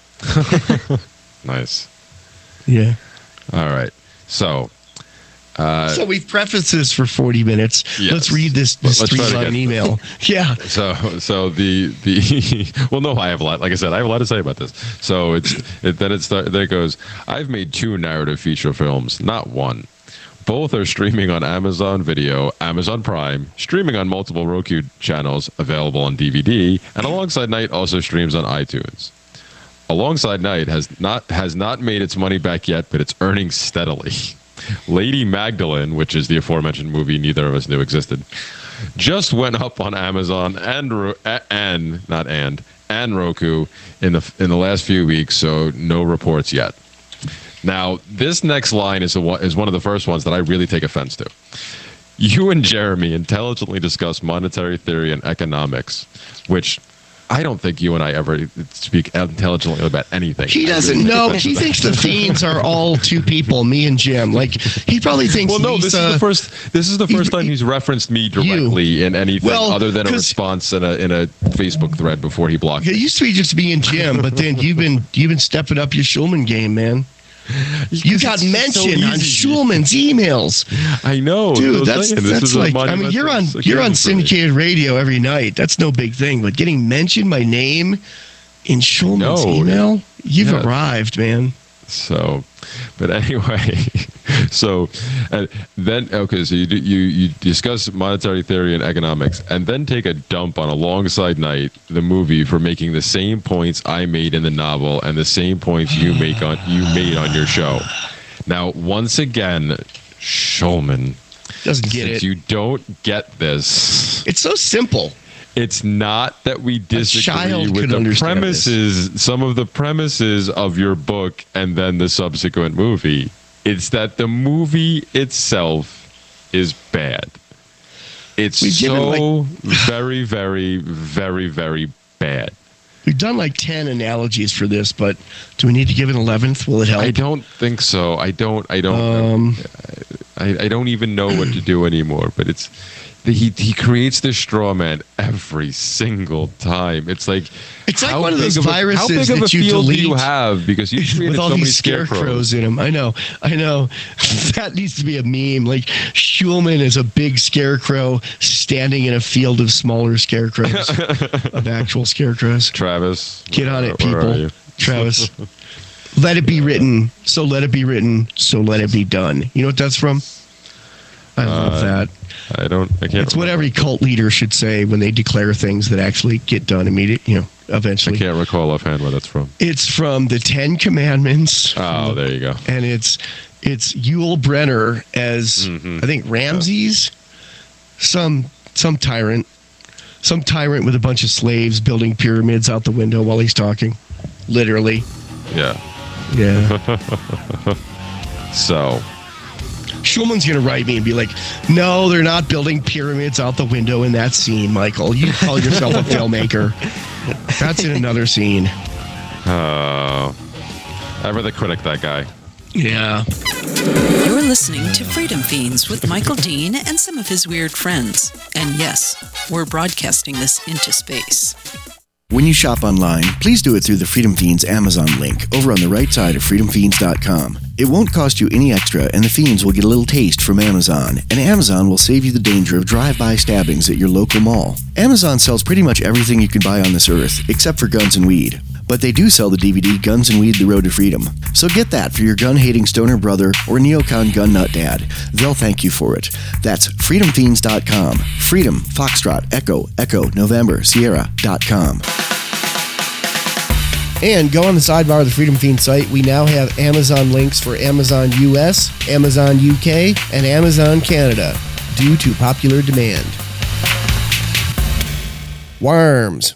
Nice. Yeah. All right. So we've prefaced this for 40 minutes. Yes. Let's read this 3-line email. Yeah. So the well, no, I have a lot. Like I said, I have a lot to say about this. So there it goes. I've made 2 narrative feature films, not one. Both are streaming on Amazon Video, Amazon Prime, streaming on multiple Roku channels, available on DVD, and Alongside Night also streams on iTunes. Alongside Night has not made its money back yet, but it's earning steadily. Lady Magdalene, which is the aforementioned movie neither of us knew existed, just went up on Amazon and Roku in the last few weeks, so no reports yet. Now, this next line is one of the first ones that I really take offense to. You and Jeremy intelligently discuss monetary theory and economics, which I don't think you and I ever speak intelligently about anything. He doesn't know. He thinks the Fiends are all 2 people, me and Jim. Like, he probably thinks. Well, no, this is the first time he's rereferenced me directly in anything other than a response in a Facebook thread before he blocked. It used to be just me and Jim, but then you've been stepping up your Schulman game, man. You got mentioned on Schulman's emails. I know, dude. That's like, I mean, you're on syndicated radio every night. That's no big thing. But getting mentioned by name in Schulman's email, you've arrived, man. So, but anyway, so you discuss monetary theory and economics, and then take a dump on Alongside Night, the movie, for making the same points I made in the novel and the same points you made on your show. Now, once again, Schulman doesn't get it. You don't get this. It's so simple. It's not that we disagree with the premises, some of the premises of your book and then the subsequent movie. It's that the movie itself is bad. It's very, very, very, very bad. We've done like 10 analogies for this, but do we need to give an 11th? Will it help? I don't think so. I don't even know what to do anymore, but it's... He creates this straw man every single time. It's like one of those viruses how big of that a you field delete do you have because you created with all so many these scarecrows in them. I know. That needs to be a meme. Like Schulman is a big scarecrow standing in a field of smaller scarecrows, of actual scarecrows. Travis, get on it, people. Travis, let it be written. So let it be written. So let it be done. You know what that's from? I love that. I can't. It's what every cult leader should say when they declare things that actually get done immediately. Eventually. I can't recall offhand where that's from. It's from the 10 Commandments. Oh, there you go. And it's Yul Brynner as I think Ramses, some tyrant with a bunch of slaves building pyramids out the window while he's talking, literally. Yeah. So. Schulman's going to write me and be like, no, they're not building pyramids out the window in that scene, Michael. You call yourself a filmmaker. That's in another scene. I'd rather critic that guy. Yeah. You're listening to Freedom Fiends with Michael Dean and some of his weird friends. And yes, we're broadcasting this into space. When you shop online, please do it through the Freedom Fiends Amazon link over on the right side of freedomfiends.com. It won't cost you any extra, and the Fiends will get a little taste from Amazon, and Amazon will save you the danger of drive-by stabbings at your local mall. Amazon sells pretty much everything you can buy on this earth, except for guns and weed. But they do sell the DVD Guns and Weed: The Road to Freedom. So get that for your gun-hating stoner brother or neocon gun nut dad. They'll thank you for it. That's freedomfiends.com. Freedom, Foxtrot, Echo, November, Sierra.com. And go on the sidebar of the Freedom Fiend site. We now have Amazon links for Amazon US, Amazon UK, and Amazon Canada due to popular demand. Worms.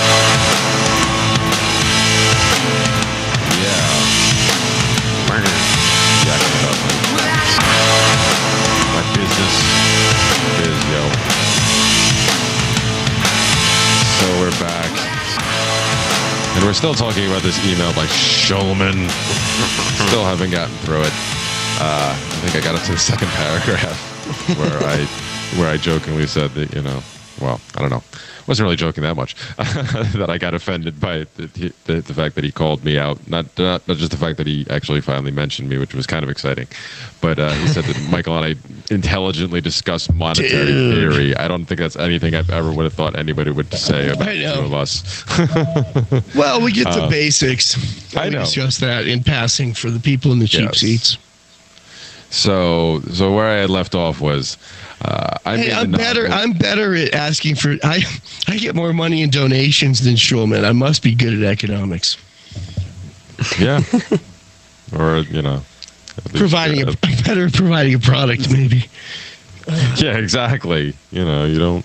And we're still talking about this email by Schulman. Still haven't gotten through it. I think I got up to the second paragraph. where I jokingly said that, well, I don't know. Wasn't really joking that much that I got offended by the fact that he called me out. Not just the fact that he actually finally mentioned me, which was kind of exciting. But he said that Michael and I intelligently discussed monetary theory. I don't think that's anything I ever would have thought anybody would say about the two of us. Well, we get the basics. I know. We discuss that in passing for the people in the cheap seats. So where I had left off was, I'm better at asking for. I get more money in donations than Schulman. I must be good at economics. Yeah, or providing I'm better at providing a product, maybe. Yeah, exactly. You're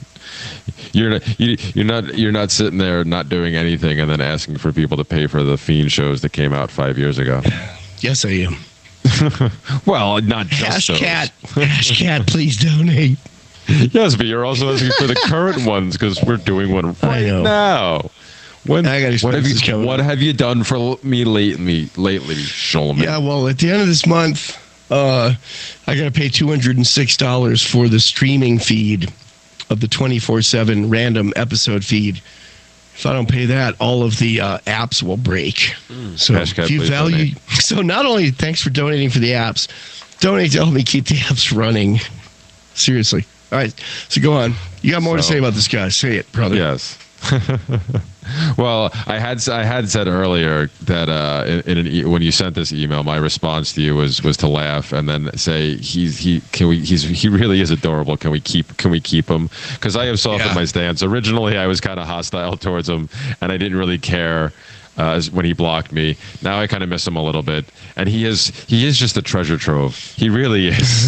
not sitting there not doing anything and then asking for people to pay for the Fiend shows that came out 5 years ago. Yes, I am. Well, not just Hash Cat, please donate. Yes, but you're also asking for the current ones because we're doing one right now. What have you done for me lately, Schulman? Yeah, well, at the end of this month, I got to pay $206 for the streaming feed of the 24/7 random episode feed. If I don't pay that, all of the apps will break. So if you value, so not only thanks for donating for the apps, donate to help me keep the apps running. Seriously. All right, so go on. You got more to say about this guy? Say it, brother. Yes. Well, I had said earlier that when you sent this email, my response to you was to laugh and then say he really is adorable. Can we keep him? Because I have softened my stance. Originally, I was kind of hostile towards him, and I didn't really care when he blocked me. Now I kind of miss him a little bit, and he is just a treasure trove. He really is.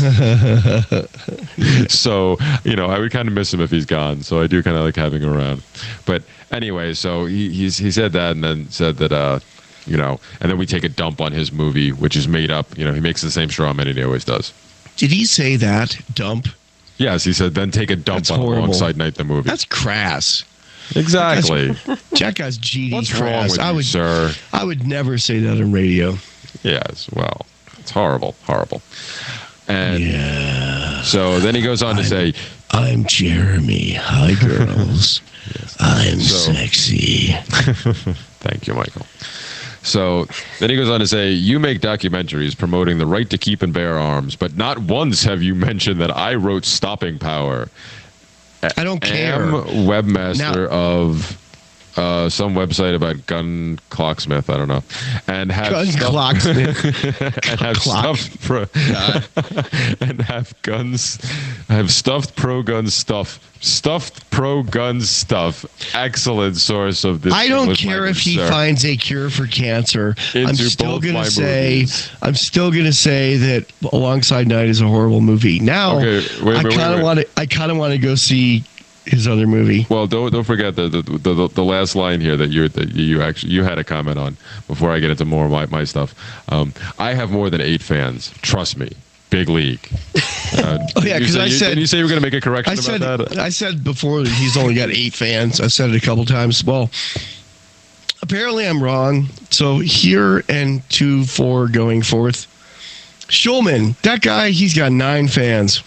So I would kind of miss him if he's gone. So I do kind of like having him around. But anyway, so he said that, and then said that and then we take a dump on his movie, which is made up. He makes the same straw man he always does. Did he say that dump? Yes, he said then take a dump on Alongside Night the movie. That's crass. Exactly. That guy's GD. What's crass. wrong with you, sir? I would never say that on radio. Yes, well, it's horrible. And so then he goes on to say, I'm Jeremy. Hi, girls. Yes. I'm sexy. Thank you, Michael. So then he goes on to say, you make documentaries promoting the right to keep and bear arms, but not once have you mentioned that I wrote Stopping Power. I don't care. Webmaster of some website about gun clocksmith. I don't know, and have gun clocksmith and have stuffed pro gun stuff. Excellent source of this. I don't care if he finds a cure for cancer. I'm still gonna say that Alongside Night is a horrible movie. Now, I kind of want to go see his other movie. Well, don't forget the last line here that you had a comment on before I get into more of my stuff. I have more than 8 fans. Trust me. Big league. Because I said... Didn't you say you were going to make a correction about that? I said before that he's only got 8 fans. I said it a couple times. Well, apparently I'm wrong. So here and 2-4 going forth. Schulman, that guy, he's got 9 fans.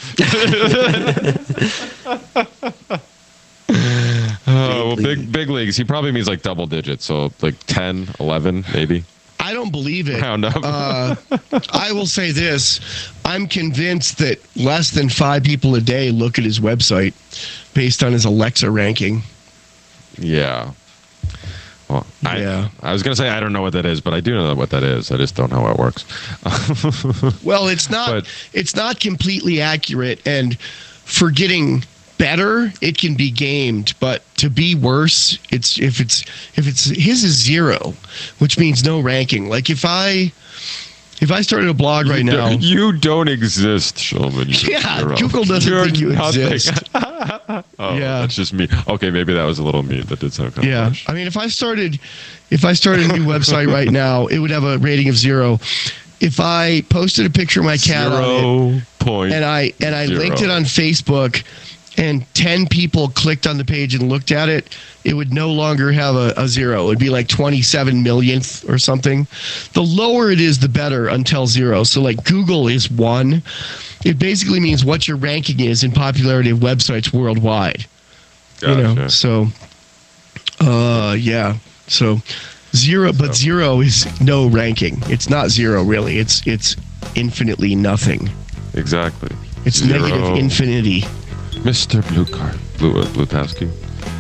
Big leagues. He probably means like double digits. So like 10, 11, maybe. I don't believe it. Round up. I will say this. I'm convinced that less than 5 people a day look at his website based on his Alexa ranking. Yeah. Well, I was going to say I don't know what that is, but I do know what that is. I just don't know how it works. Well, it's not completely accurate, and for getting better, it can be gamed, but to be worse, if it's his is 0, which means no ranking. Like if I started a blog right now, you don't exist, Schulman. Google doesn't think you exist. That's just me. Okay, maybe that was a little mean. That did sound kind of harsh. I mean, if I started a new website right now, it would have a rating of 0. If I posted a picture of my cat on it, and I linked it on Facebook, and 10 people clicked on the page and looked at it, it would no longer have a zero. It would be like 27 millionth or something. The lower it is, the better until zero. So like Google is 1. It basically means what your ranking is in popularity of websites worldwide. Gotcha. You know, so, yeah. So zero, but zero is no ranking. It's not zero, really. It's infinitely nothing. Exactly. It's Zero. negative infinity. Mr. Blutowski.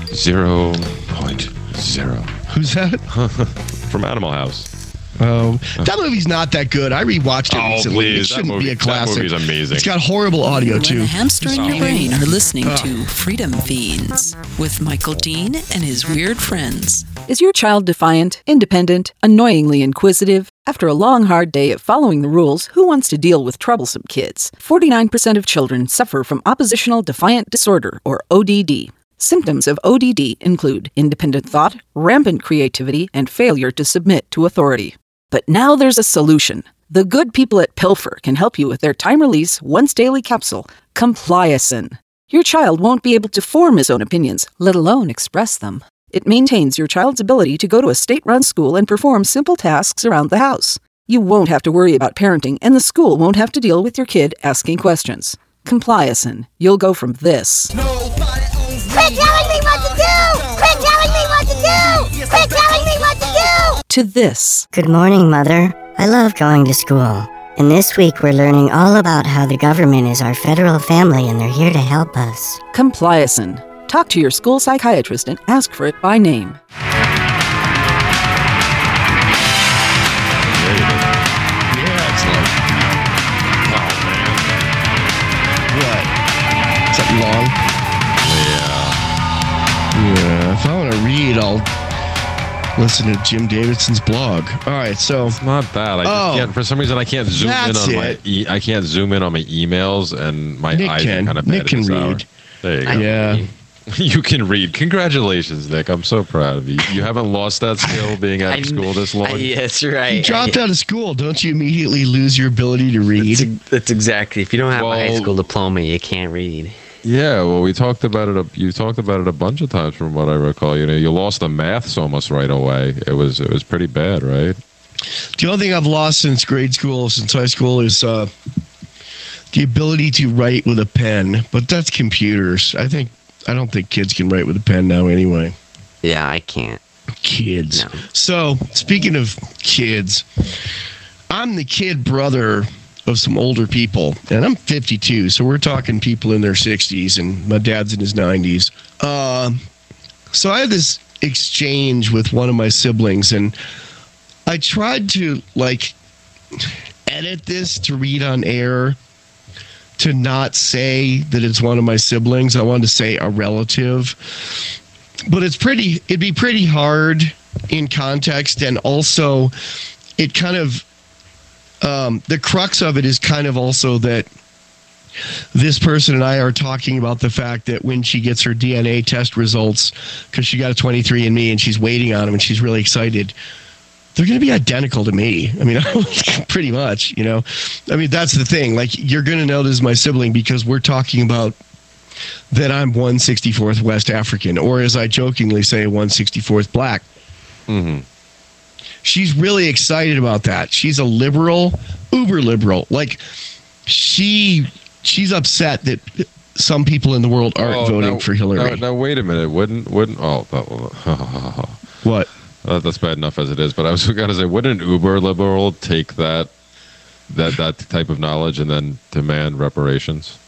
0.0. Who's that? From Animal House. That movie's not that good. I rewatched it recently. Please. It shouldn't be a classic. That movie's amazing. It's got horrible audio, You too. and the hamster in your brain are listening to Freedom Fiends with Michael Dean and his weird friends. Is your child defiant, independent, annoyingly inquisitive? After a long, hard day of following the rules, who wants to deal with troublesome kids? 49% of children suffer from oppositional defiant disorder, or ODD. Symptoms of ODD include independent thought, rampant creativity, and failure to submit to authority. But now there's a solution. The good people at Pilfer can help you with their time-release, once-daily capsule, Compliacin. Your child won't be able to form his own opinions, let alone express them. It maintains your child's ability to go to a state-run school and perform simple tasks around the house. You won't have to worry about parenting, and the school won't have to deal with your kid asking questions. Compliacin. You'll go from this. Quit telling me what to do! Quit telling me what to do! Quit telling me what to do! To this. Good morning, Mother. I love going to school. And this week we're learning all about how the government is our federal family and they're here to help us. Compliacin. Talk to your school psychiatrist and ask for it by name. Yeah, excellent. Oh, man. What? Is that long? Yeah. If I want to read, I'll listen to Jim Davidson's blog. All right, so It's not that. I just can't, for some reason, I can't zoom in That's on it. I can't zoom in on my emails, and my Nick eyes can. are kind of Nick bad can at this hour. read. There you go. yeah. You can read. Congratulations, Nick. I'm so proud of you. You haven't lost that skill being out of school this long. Yes, right. You dropped out of school. Don't you immediately lose your ability to read? That's exactly. If you don't have a high Well- school diploma, you can't read. Yeah, well, we talked about it. You talked about it a bunch of times, from what I recall. You know, you lost the maths almost right away. It was pretty bad, right? The only thing I've lost since grade school, since high school, is the ability to write with a pen. But that's computers. I don't think kids can write with a pen now anyway. Yeah, I can't. Kids. No. So, speaking of kids, I'm the kid brother of some older people, and I'm 52, so we're talking people in their 60s, and my dad's in his 90s. So I had this exchange with one of my siblings, and I tried to, edit this to read on air to not say that it's one of my siblings. I wanted to say a relative. But it'd be pretty hard in context, and also it kind of the crux of it is kind of also that this person and I are talking about the fact that when she gets her DNA test results, because she got a 23andMe and she's waiting on them and she's really excited, they're going to be identical to me. I mean, pretty much, you know. I mean, that's the thing. Like, you're going to know this is my sibling because we're talking about that I'm 1/64th West African, or as I jokingly say, 1/64th Black. Mm-hmm. She's really excited about that. She's a liberal, uber liberal. Like, she's upset that some people in the world aren't voting for Hillary. Now, wait a minute. Wouldn't? What? That's bad enough as it is. But I was going to say, wouldn't an uber liberal take that type of knowledge and then demand reparations?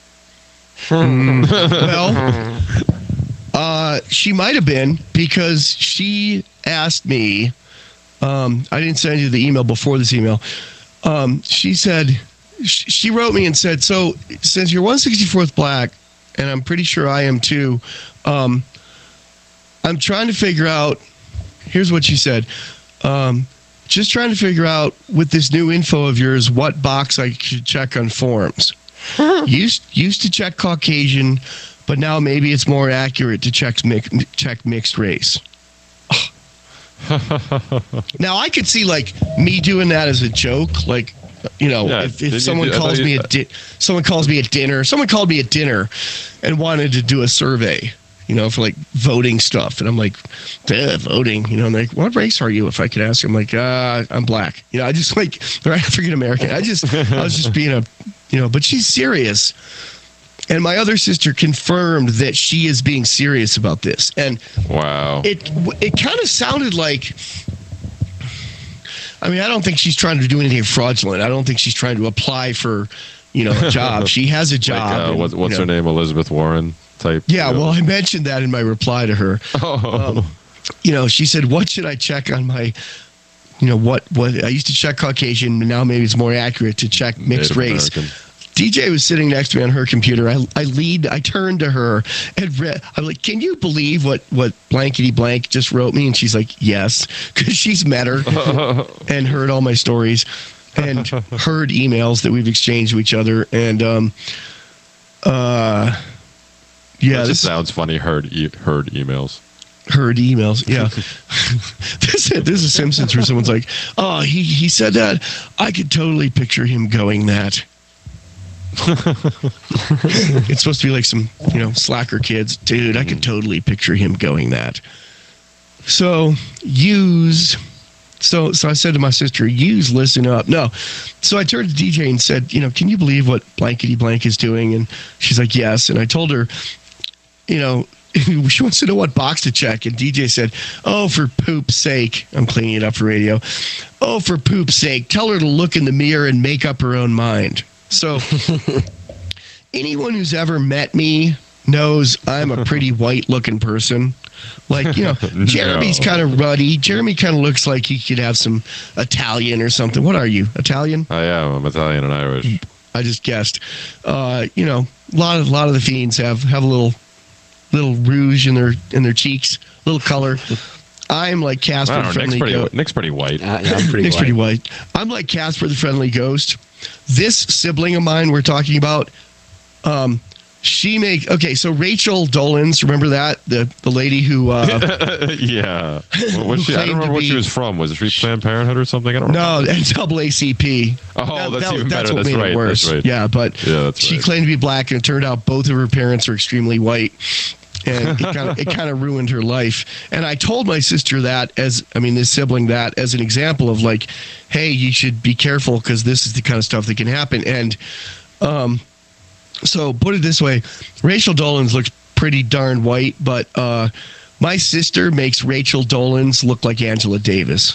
Well, she might have been, because she asked me. I didn't send you the email before this email. She said, she wrote me and said, so since you're 1/64th Black, and I'm pretty sure I am too, I'm trying to figure out, here's what she said, just trying to figure out with this new info of yours, what box I should check on forms. Used to check Caucasian, but now maybe it's more accurate to check mixed race. Now, I could see, like, me doing that as a joke, like, If someone calls me someone calls me at dinner, someone called me at dinner and wanted to do a survey, for like voting stuff. And I'm like, voting, and they're like, what race are you? If I could ask, I'm like, I'm black. I just like, they're African American. I was just being but she's serious. And my other sister confirmed that she is being serious about this. And wow, it kind of sounded like, I don't think she's trying to do anything fraudulent. I don't think she's trying to apply for, a job. She has a job. Like, what's her name? Elizabeth Warren type. Yeah. Well, I mentioned that in my reply to her. She said, what should I check on my, what I used to check Caucasian, but now maybe it's more accurate to check mixed race. American. DJ was sitting next to me on her computer. I turned to her and read. I'm like, can you believe what blankety blank just wrote me? And she's like, yes, because she's met her and heard all my stories and heard emails that we've exchanged with each other. And this sounds funny. Heard emails. Heard emails, yeah. This is Simpsons where someone's like, oh, he said that. I could totally picture him going that. It's supposed to be like some, slacker kids. Dude, I could totally picture him going that. So I said to my sister, listen up. No. So I turned to DJ and said, can you believe what blankety blank is doing? And she's like, yes. And I told her, she wants to know what box to check. And DJ said, oh, for poop's sake. I'm cleaning it up for radio. Oh, for poop's sake. Tell her to look in the mirror and make up her own mind. So anyone who's ever met me knows I'm a pretty white-looking person. Like, Jeremy's kind of ruddy. Jeremy kind of looks like he could have some Italian or something. What are you, Italian? I am. I'm Italian and Irish. I just guessed. A lot of the fiends have a little rouge in their cheeks, a little color. I'm like Casper the Friendly Ghost. Nick's pretty white. Nick's pretty white. I'm like Casper the Friendly Ghost. This sibling of mine we're talking about, so Rachel Dolans, remember that? The lady who... yeah. I don't remember what she was from. Was she Planned Parenthood or something? I don't know. No, NAACP. Oh, that's even better. That's right. Worse. That's right. Yeah, but she claimed to be black, and it turned out both of her parents were extremely white. And it kind of ruined her life. And I told my sister this sibling that as an example of like, hey, you should be careful because this is the kind of stuff that can happen. And so put it this way, Rachel Dolans looks pretty darn white, but my sister makes Rachel Dolans look like Angela Davis.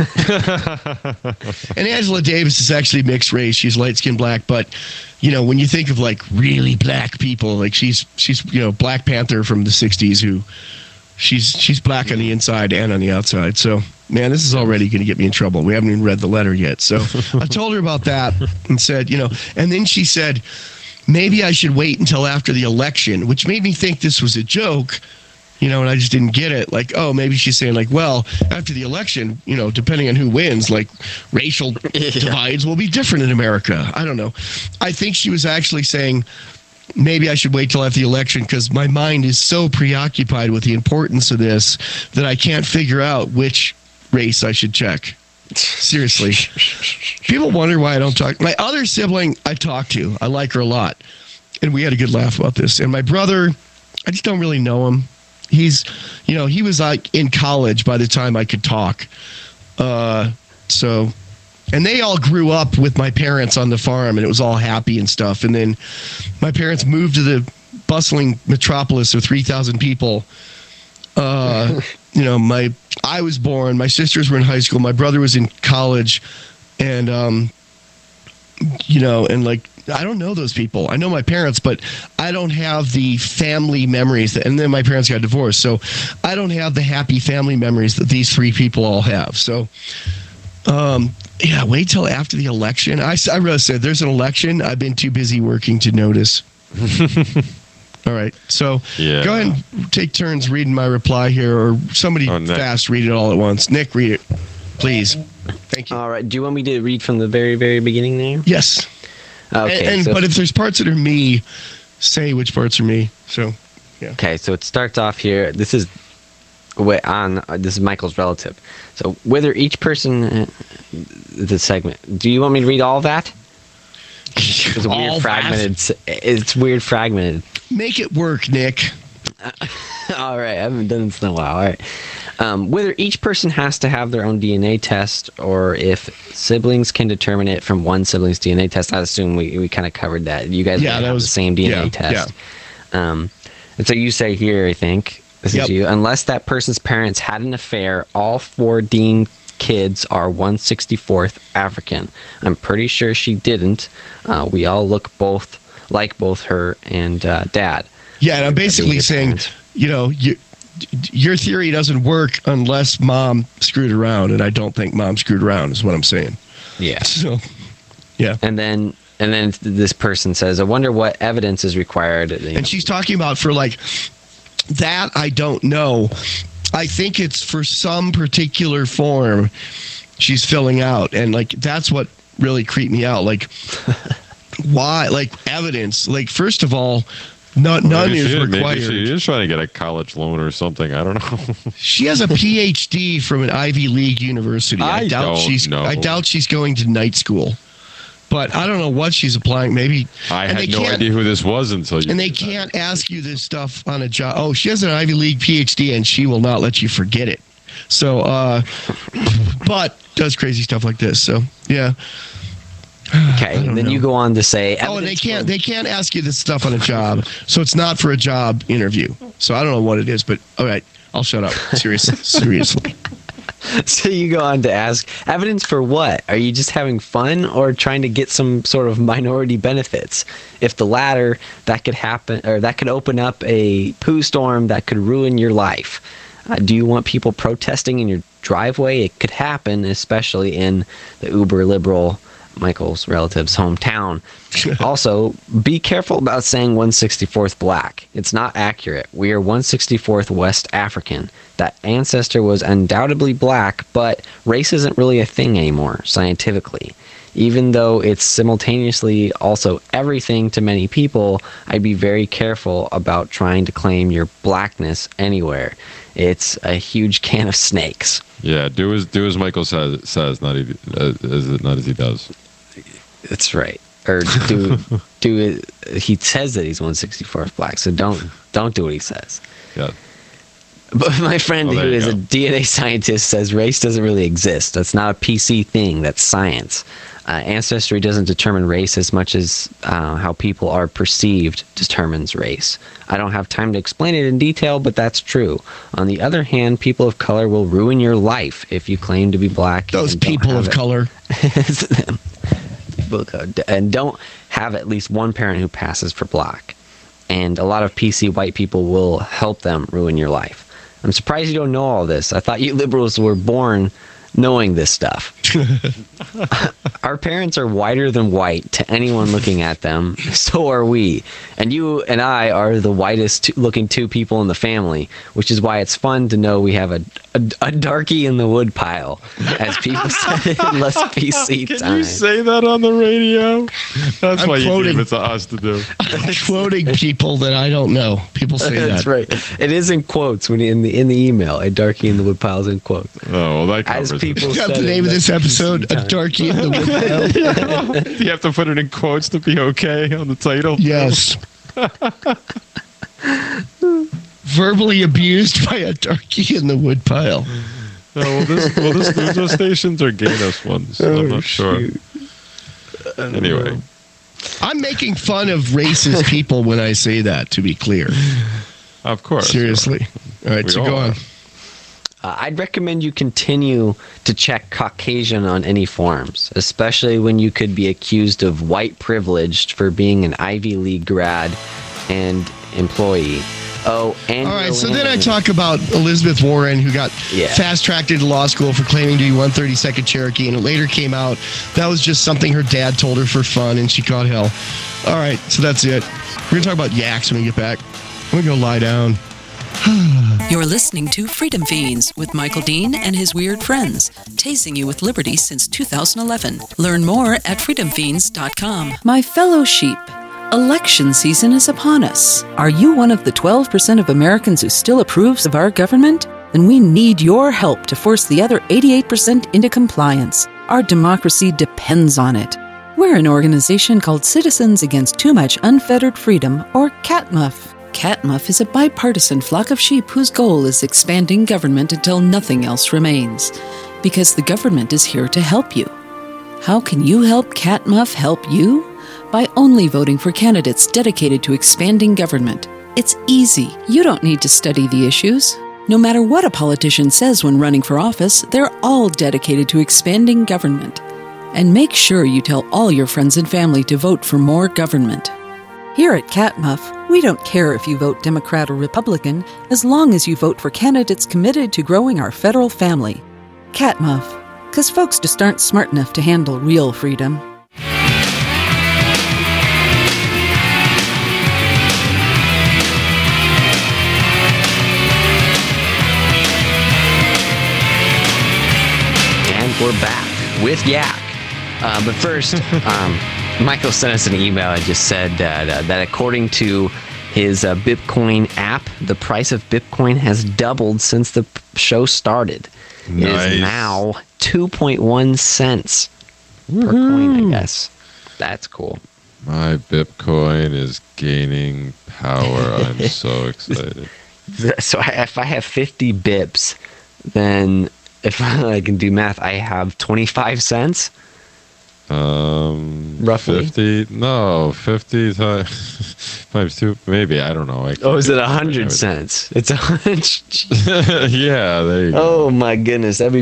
And Angela Davis is actually mixed race. She's light-skinned black, but when you think of like really black people, like she's Black Panther from the 60s who she's black on the inside and on the outside. So, man, this is already going to get me in trouble. We haven't even read the letter yet. So I told her about that and said, and then she said, maybe I should wait until after the election, which made me think this was a joke. And I just didn't get it. Like, oh, maybe she's saying like, well, after the election, depending on who wins, like racial divides will be different in America. I don't know. I think she was actually saying maybe I should wait till after the election because my mind is so preoccupied with the importance of this that I can't figure out which race I should check. Seriously. People wonder why I don't talk. My other sibling I talk to. I like her a lot. And we had a good laugh about this. And my brother, I just don't really know him. He's, he was like in college by the time I could talk. And they all grew up with my parents on the farm and it was all happy and stuff. And then my parents moved to the bustling metropolis of 3,000 people. I was born, my sisters were in high school, my brother was in college and, and like, I don't know those people. I know my parents, but I don't have the family memories. And then my parents got divorced. So I don't have the happy family memories that these three people all have. So, wait till after the election. I really said there's an election. I've been too busy working to notice. All right. So go ahead and take turns reading my reply here or somebody fast read it all at once. Nick, read it, please. Thank you. All right. Do you want me to read from the very, very beginning there? Yes. Okay, but if there's parts that are me, say which parts are me. So, yeah. Okay, so it starts off here. This is this is Michael's relative. So whether each person, the segment. Do you want me to read all that? It's weird fragmented. It's weird fragmented. Make it work, Nick. All right, I haven't done this in a while. All right. Whether each person has to have their own DNA test or if siblings can determine it from one sibling's DNA test. I assume we kind of covered that. You guys have the same DNA test. Yeah. And so you say here, I think, this is you, unless that person's parents had an affair, all 4 Dean kids are 1/64th African. I'm pretty sure she didn't. We all look like both her and Dad. Yeah, and I'm basically saying, your theory doesn't work unless Mom screwed around, and I don't think Mom screwed around is what I'm saying. Yeah. So, yeah. And then this person says, I wonder what evidence is required. And she's talking about for like that, I don't know. I think it's for some particular form she's filling out. And like, that's what really creeped me out. Like, why? Like, evidence. Like, first of all, none is required. Maybe she is trying to get a college loan or something. I don't know. She has a PhD from an Ivy League university. I doubt she's going to night school. But I don't know what she's applying. Maybe I had no idea who this was until you. And they can't ask you this stuff on a job. Oh, she has an Ivy League PhD, and she will not let you forget it. So, but does crazy stuff like this. So, yeah. Okay, and then you go on to say. Oh, and they can't ask you this stuff on a job, so it's not for a job interview. So I don't know what it is, but all right, I'll shut up. Seriously. So you go on to ask, evidence for what? Are you just having fun or trying to get some sort of minority benefits? If the latter, that could happen, or that could open up a poo storm that could ruin your life. Do you want people protesting in your driveway? It could happen, especially in the uber liberal Michael's relative's hometown. Also, be careful about saying 1/64th black. It's not accurate. We are 1/64th West African. That ancestor was undoubtedly black, but race isn't really a thing anymore, scientifically. Even though it's simultaneously also everything to many people, I'd be very careful about trying to claim your blackness anywhere. It's a huge can of snakes. Yeah, do as Michael says, not as he does. That's right. Or do it. He says that he's 1/64th black, so don't do what he says. Yeah. But my friend who is a DNA scientist says race doesn't really exist. That's not a PC thing. That's science. Ancestry doesn't determine race as much as how people are perceived determines race. I don't have time to explain it in detail, but that's true. On the other hand, people of color will ruin your life if you claim to be black. Those people of color. And don't have at least one parent who passes for black. And a lot of PC white people will help them ruin your life. I'm surprised you don't know all this. I thought you liberals were born knowing this stuff. Our parents are whiter than white to anyone looking at them. So are we. And you and I are the whitest looking two people in the family, which is why it's fun to know we have a darkie in the wood pile, as people said in less PC time. Can you say that on the radio? That's why you gave it to us to do. I'm quoting people that I don't know. People say that. That's right. It is in quotes when in the email. A darkie in the wood pile is in quotes. Oh, well, that covers it. Got the name of this episode, A Darkie in the Wood Pile. Do you have to put it in quotes to be okay on the title? Yes. Verbally abused by a darkie in the wood pile. No, those stations are gayness ones. I'm not sure. Anyway. I'm making fun of racist people when I say that, to be clear. Of course. Seriously. All right, so go on. I'd recommend you continue to check Caucasian on any forms, especially when you could be accused of white privilege for being an Ivy League grad and employee. Oh, and all right, so then I talk about Elizabeth Warren, who got fast-tracked into law school for claiming to be 132nd Cherokee, and it later came out that was just something her dad told her for fun, and she caught hell. All right, so that's it. We're going to talk about yaks when we get back. I'm going to go lie down. You're listening to Freedom Fiends with Michael Dean and his weird friends, tasing you with liberty since 2011. Learn more at freedomfiends.com. My fellow sheep, election season is upon us. Are you one of the 12% of Americans who still approves of our government? then we need your help to force the other 88% into compliance. Our democracy depends on it. We're an organization called Citizens Against Too Much Unfettered Freedom, or CATMUF. CATMUF is a bipartisan flock of sheep whose goal is expanding government until nothing else remains. Because the government is here to help you. How can you help CATMUF help you? By only voting for candidates dedicated to expanding government. It's easy. You don't need to study the issues. No matter what a politician says when running for office, they're all dedicated to expanding government. And make sure you tell all your friends and family to vote for more government. Here at CATMUF, we don't care if you vote Democrat or Republican, as long as you vote for candidates committed to growing our federal family. CATMUF, because folks just aren't smart enough to handle real freedom. And we're back with Yak. But first, Michael sent us an email and just said that according to his Bitcoin app, the price of Bitcoin has doubled since the show started. Nice. It is now 2.1 cents per coin, I guess. That's cool. My Bitcoin is gaining power. I'm so excited. So if I have 50 bips, then if I can do math, I have 25 cents. Roughly 50 times 2, maybe, I don't know. Is it 100 cents? It's 100. Yeah, there you go. Oh my goodness, that'd be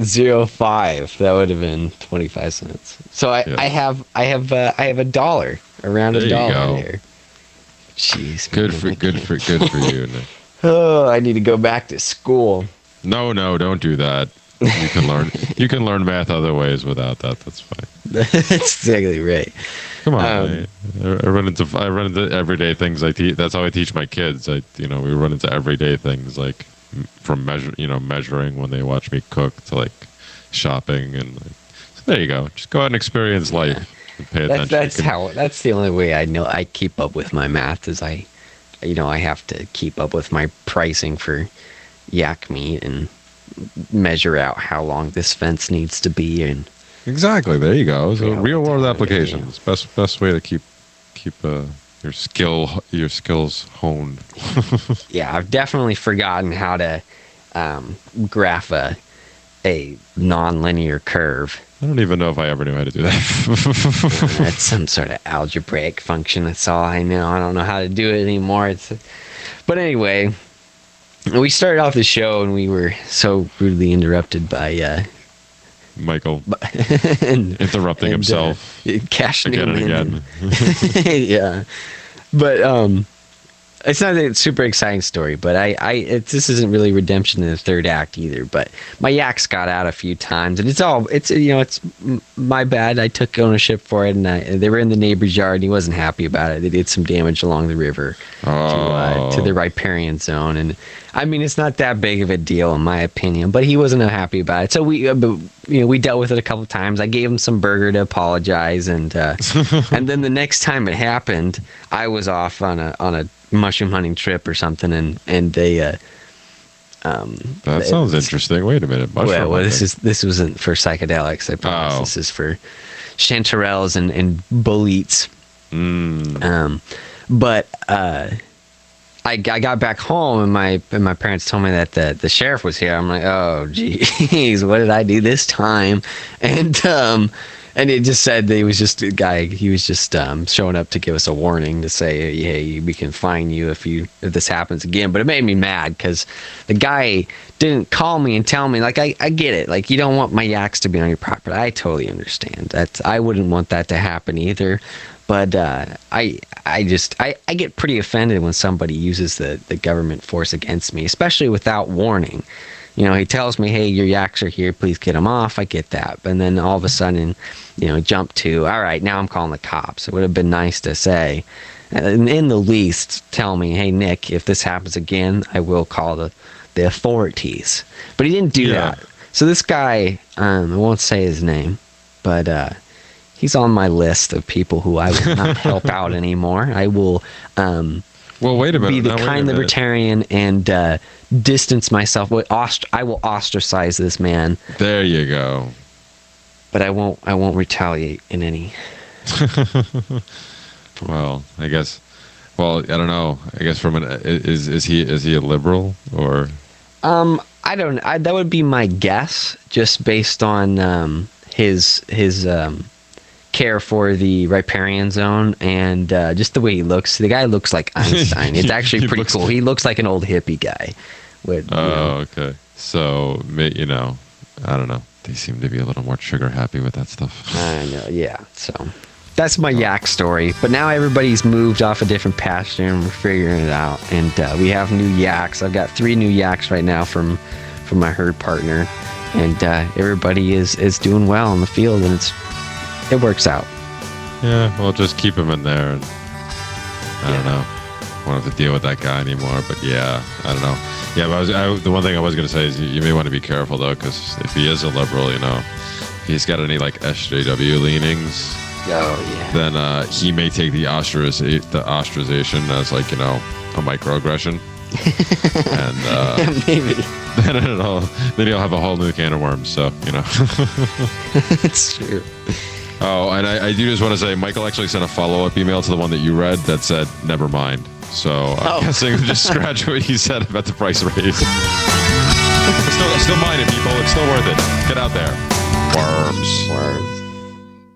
0.05. That would have been 25 cents. So I have a dollar, around a dollar here. Jeez. Good for you, Nick. Oh, I need to go back to school. No, don't do that. You can learn math other ways without that. That's fine. That's exactly right. Come on, I run into everyday things I teach. That's how I teach my kids. We run into everyday things, like from measuring when they watch me cook to like shopping, and so there you go. Just go out and experience life. And pay attention. That's the only way I know I keep up with my math is I have to keep up with my pricing for yak meat and measure out how long this fence needs to be. And exactly, there you go. So real world applications, best way to keep your skills honed. Yeah, I've definitely forgotten how to graph a non-linear curve. I don't even know if I ever knew how to do that. That's some sort of algebraic function. That's all I know. I don't know how to do it anymore. But anyway, we started off the show and we were so rudely interrupted by Michael interrupting himself. Cash again Newman. And again. Yeah. But it's not a super exciting story, but this isn't really redemption in the third act either. But my yaks got out a few times, and it's my bad. I took ownership for it, and they were in the neighbor's yard, and he wasn't happy about it. They did some damage along the river to the riparian zone, and I mean it's not that big of a deal in my opinion, but he wasn't happy about it. So we dealt with it a couple of times. I gave him some burger to apologize, and and then the next time it happened, I was off on a mushroom hunting trip or something, and they that sounds interesting. Wait a minute. Well, this wasn't for psychedelics, I promise. This is for chanterelles and boletes. But I got back home and my parents told me that the sheriff was here. I'm like, oh geez, what did I do this time? And it just said that he was just a guy. He was just showing up to give us a warning to say, hey, we can fine you if this happens again. But it made me mad because the guy didn't call me and tell me. Like I get it. Like you don't want my yaks to be on your property. I totally understand that. I wouldn't want that to happen either. But I get pretty offended when somebody uses the government force against me, especially without warning. He tells me, hey, your yaks are here, please get them off. I get that. And then all of a sudden, jump to, all right, now I'm calling the cops. It would have been nice to say, in the least, tell me, hey, Nick, if this happens again, I will call the authorities. But he didn't do that. So this guy, I won't say his name, but he's on my list of people who I will not help out anymore. I will Well, wait a minute. be the Now, wait a kind minute. libertarian and distance myself. I will ostracize this man, There you go. but I won't retaliate in any. Well, I guess. Well, I don't know. I guess from is he a liberal or? I don't. That would be my guess, just based on his care for the riparian zone and just the way he looks. The guy looks like Einstein. It's actually He pretty looks- cool. He looks like an old hippie guy. Okay. So I don't know. They seem to be a little more trigger happy with that stuff. I know. Yeah. So that's my yak story. But now everybody's moved off a different pasture and we're figuring it out. And we have new yaks. I've got 3 new yaks right now from my herd partner, and everybody is doing well in the field, and it works out. Yeah. Well, just keep him in there. And I don't know. Won't have to deal with that guy anymore. But yeah, I don't know. Yeah, but the one thing I was going to say is you may want to be careful though, because if he is a liberal, if he's got any like SJW leanings. Oh yeah. Then he may take the ostracization as like a microaggression, and Maybe. then he'll have a whole new can of worms. So It's true. Oh, and I do just want to say, Michael actually sent a follow-up email to the one that you read that said never mind. So I'm guessing just scratch what he said about the price raise. Still mind it, people. It's still worth it. Get out there. Worms.